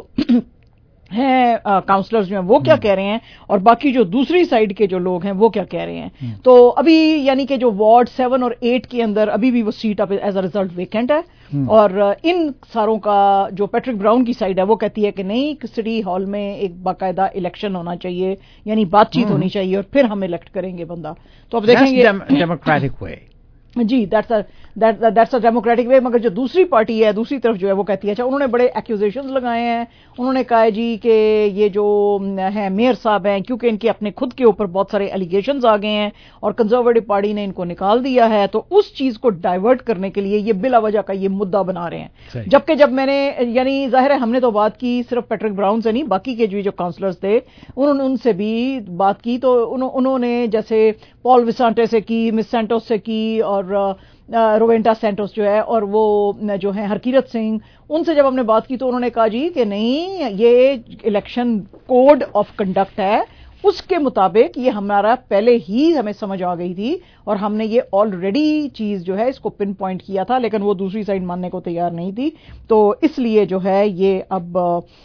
हैं काउंसलर्स जो हैं वो क्या कह रहे हैं, और बाकी जो दूसरी साइड के जो लोग हैं वो क्या कह रहे हैं। तो अभी यानी कि जो वार्ड 7 और 8 के अंदर अभी भी वो सीट अब एज अ रिजल्ट वेकेंट है, और इन सारों का जो पैट्रिक ब्राउन की साइड है वो कहती है कि नहीं, सिटी हॉल में एक बाकायदा इलेक्शन होना चाहिए, यानी बातचीत होनी चाहिए और फिर हम इलेक्ट करेंगे बंदा। तो अब देखेंगे डेमोक्रेटिक वे जी, दैट्स अ डेमोक्रेटिक वे। मगर जो दूसरी पार्टी है, दूसरी तरफ जो है वो कहती है, अच्छा उन्होंने बड़े एक्यूजेशंस लगाए हैं। उन्होंने कहा है जी कि ये जो है मेयर साहब हैं, क्योंकि इनके अपने खुद के ऊपर बहुत सारे एलिगेशंस आ गए हैं और कंजर्वेटिव पार्टी ने इनको निकाल दिया है, तो उस चीज को डाइवर्ट करने के लिए ये बिला वजह का ये मुद्दा बना रहे हैं। जबकि जब मैंने, यानी जाहिर है हमने तो बात की सिर्फ पैट्रिक ब्राउन से नहीं, बाकी के जो काउंसलर्स थे उन्होंने उनसे भी बात की। तो उन्होंने जैसे पॉल विसांटे से की, मिस सेंटोस से की, और रोवेंटा सेंटोस जो है, और वो जो है हरकीरत सिंह, उनसे जब हमने बात की तो उन्होंने कहा जी कि नहीं, ये इलेक्शन कोड ऑफ कंडक्ट है, उसके मुताबिक ये हमारा पहले ही हमें समझ आ गई थी और हमने ये ऑलरेडी चीज जो है इसको पिन पॉइंट किया था, लेकिन वो दूसरी साइड मानने को तैयार नहीं थी, तो इसलिए जो है ये अब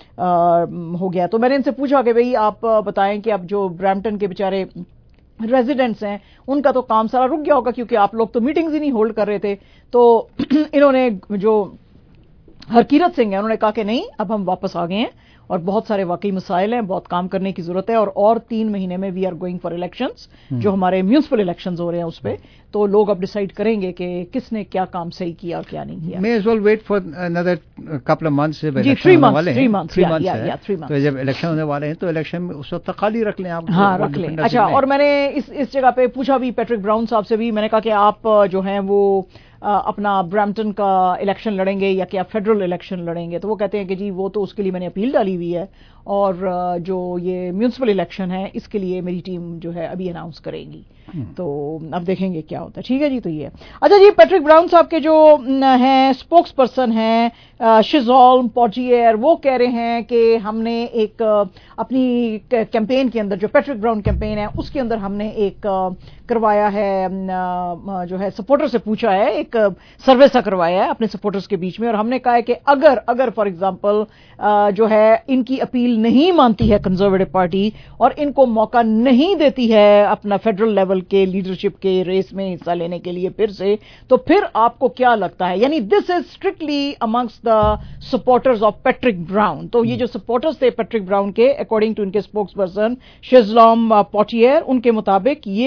हो गया। तो मैंने इनसे पूछा कि भाई आप बताएं कि अब जो ब्रैम्पटन के बेचारे रेजिडेंट्स हैं उनका तो काम सारा रुक गया होगा, क्योंकि आप लोग तो मीटिंग्स ही नहीं होल्ड कर रहे थे। तो इन्होंने जो हरकीरत सिंह है उन्होंने कहा कि नहीं, अब हम वापस आ गए हैं और बहुत सारे वाकई मसाइल हैं, बहुत काम करने की जरूरत है, और 3 महीने में we are going for elections, जो हमारे म्यूनिसिपल इलेक्शंस हो रहे हैं उस पे, तो लोग अब डिसाइड करेंगे कि किसने क्या काम सही किया और क्या नहीं किया। May as well wait for another couple of months. जी, 3 मंथ्स, 3 मंथ्स। तो जब इलेक्शन होने वाले हैं तो इलेक्शन में उस वक्त खाली रख लें आप। हाँ, रख लें। अच्छा, और मैंने इस जगह पे पूछा भी पैट्रिक ब्राउन साहब से भी, मैंने कहा कि आप जो हैं वो अपना ब्रैम्पटन का इलेक्शन लड़ेंगे या क्या फेडरल इलेक्शन लड़ेंगे, तो वो कहते हैं कि जी वो तो उसके लिए मैंने अपील डाली हुई है, और जो ये म्यूनिसिपल इलेक्शन है इसके लिए मेरी टीम जो है अभी अनाउंस करेगी। तो अब देखेंगे क्या होता है। ठीक है जी, तो ये अच्छा जी, पैट्रिक ब्राउन साहब के जो हैं स्पोक्स पर्सन हैं शिज़ोल्म पॉटियर, वो कह रहे हैं कि हमने एक अपनी कैंपेन के अंदर, जो पैट्रिक ब्राउन कैंपेन है उसके अंदर हमने एक करवाया है, जो है सपोर्टर से पूछा है, एक सर्वे सा करवाया है अपने सपोर्टर्स के बीच में, और हमने कहा है कि अगर फॉर एग्जांपल जो है इनकी अपील नहीं मानती है कंजर्वेटिव पार्टी और इनको मौका नहीं देती है अपना फेडरल लेवल के लीडरशिप के रेस में हिस्सा लेने के लिए फिर से, तो फिर आपको क्या लगता है। यानी this is strictly amongst the supporters of Patrick Brown. तो ये जो सपोर्टर्स थे पैट्रिक ब्राउन के, अकॉर्डिंग टू इनके स्पोक्स पर्सन शिज़ोल्म पॉटियर, उनके मुताबिक ये जो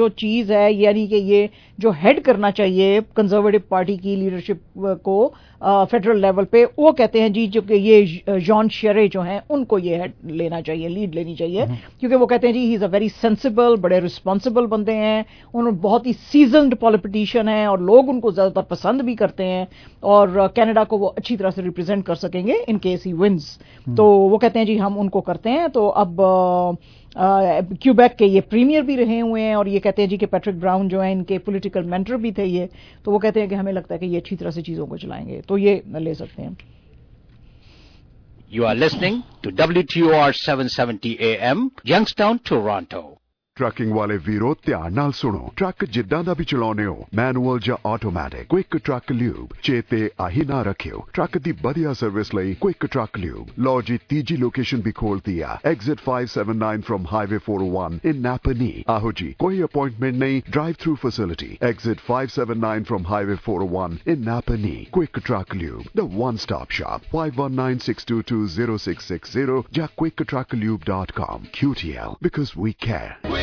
जो चीज़ है, यानी कि ये जो हेड करना चाहिए कंजर्वेटिव पार्टी की लीडरशिप को फेडरल लेवल पे, वो कहते हैं जी जो कि ये जॉन शेरे जो हैं उनको ये हेड लेना चाहिए, लीड लेनी चाहिए, क्योंकि वो कहते हैं जी he is a very sensible, बड़े रिस्पॉन्सिबल बंदे हैं, उन्होंने बहुत ही सीजन्ड पॉलिटिशियन हैं और लोग उनको ज़्यादातर पसंद भी करते हैं और कनाडा को वो अच्छी तरह से रिप्रेजेंट कर सकेंगे इन केस ही विंस। तो वो कहते हैं जी हम उनको करते हैं। तो अब क्यूबेक के ये प्रीमियर भी रहे हुए हैं और ये कहते हैं जी कि पैट्रिक ब्राउन जो है इनके पॉलिटिकल मेंटर भी थे ये, तो वो कहते हैं कि हमें लगता है कि ये अच्छी तरह से चीज़ों को चलाएंगे, तो ये ले सकते हैं। You are listening to WTOR 770 AM, Youngstown, Toronto. Trucking वाले वीरो ध्यान नाल सुनो, ट्रक जिद्दां दा भी चलाउने हो, मैनुअल ਜਾਂ ਆਟੋਮੈਟਿਕ, क्विक ट्रक ल्यूब चेते आही ना रखियो। ट्रक दी बढ़िया सर्विस लई क्विक ट्रक ल्यूब। लो जी तीजी लोकेशन भी खोलती है, exit 579 from highway 401 in Napanee. आहो जी कोई अपॉइंटमेंट नहीं, drive through facility, exit 579 from highway 401 in Napanee. Quick truck lube, the one stop shop, 5196220660 या quicktrucklube.com। QTL, because we care।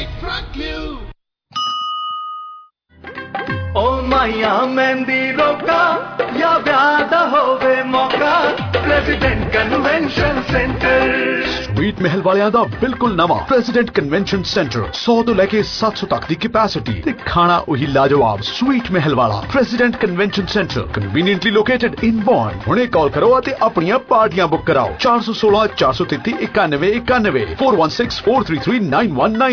ओ माया मेहंदी रोका या व्यादा होवे मौका, प्रेसिडेंट कन्वेंशन सेंटर। स्वीट महल वालियां दा बिल्कुल नवा प्रेसिडेंट कन्वेंशन सेंटर, 100 तो लेके 700 तक दी कैपेसिटी ते खाना वही लाजवाब। स्वीट महल वाला president convention centre conveniently located in Bond. हुणे कॉल करो ते अपनियां पार्टियां बुक कराओ। 416 433 91 91 416 433 9191।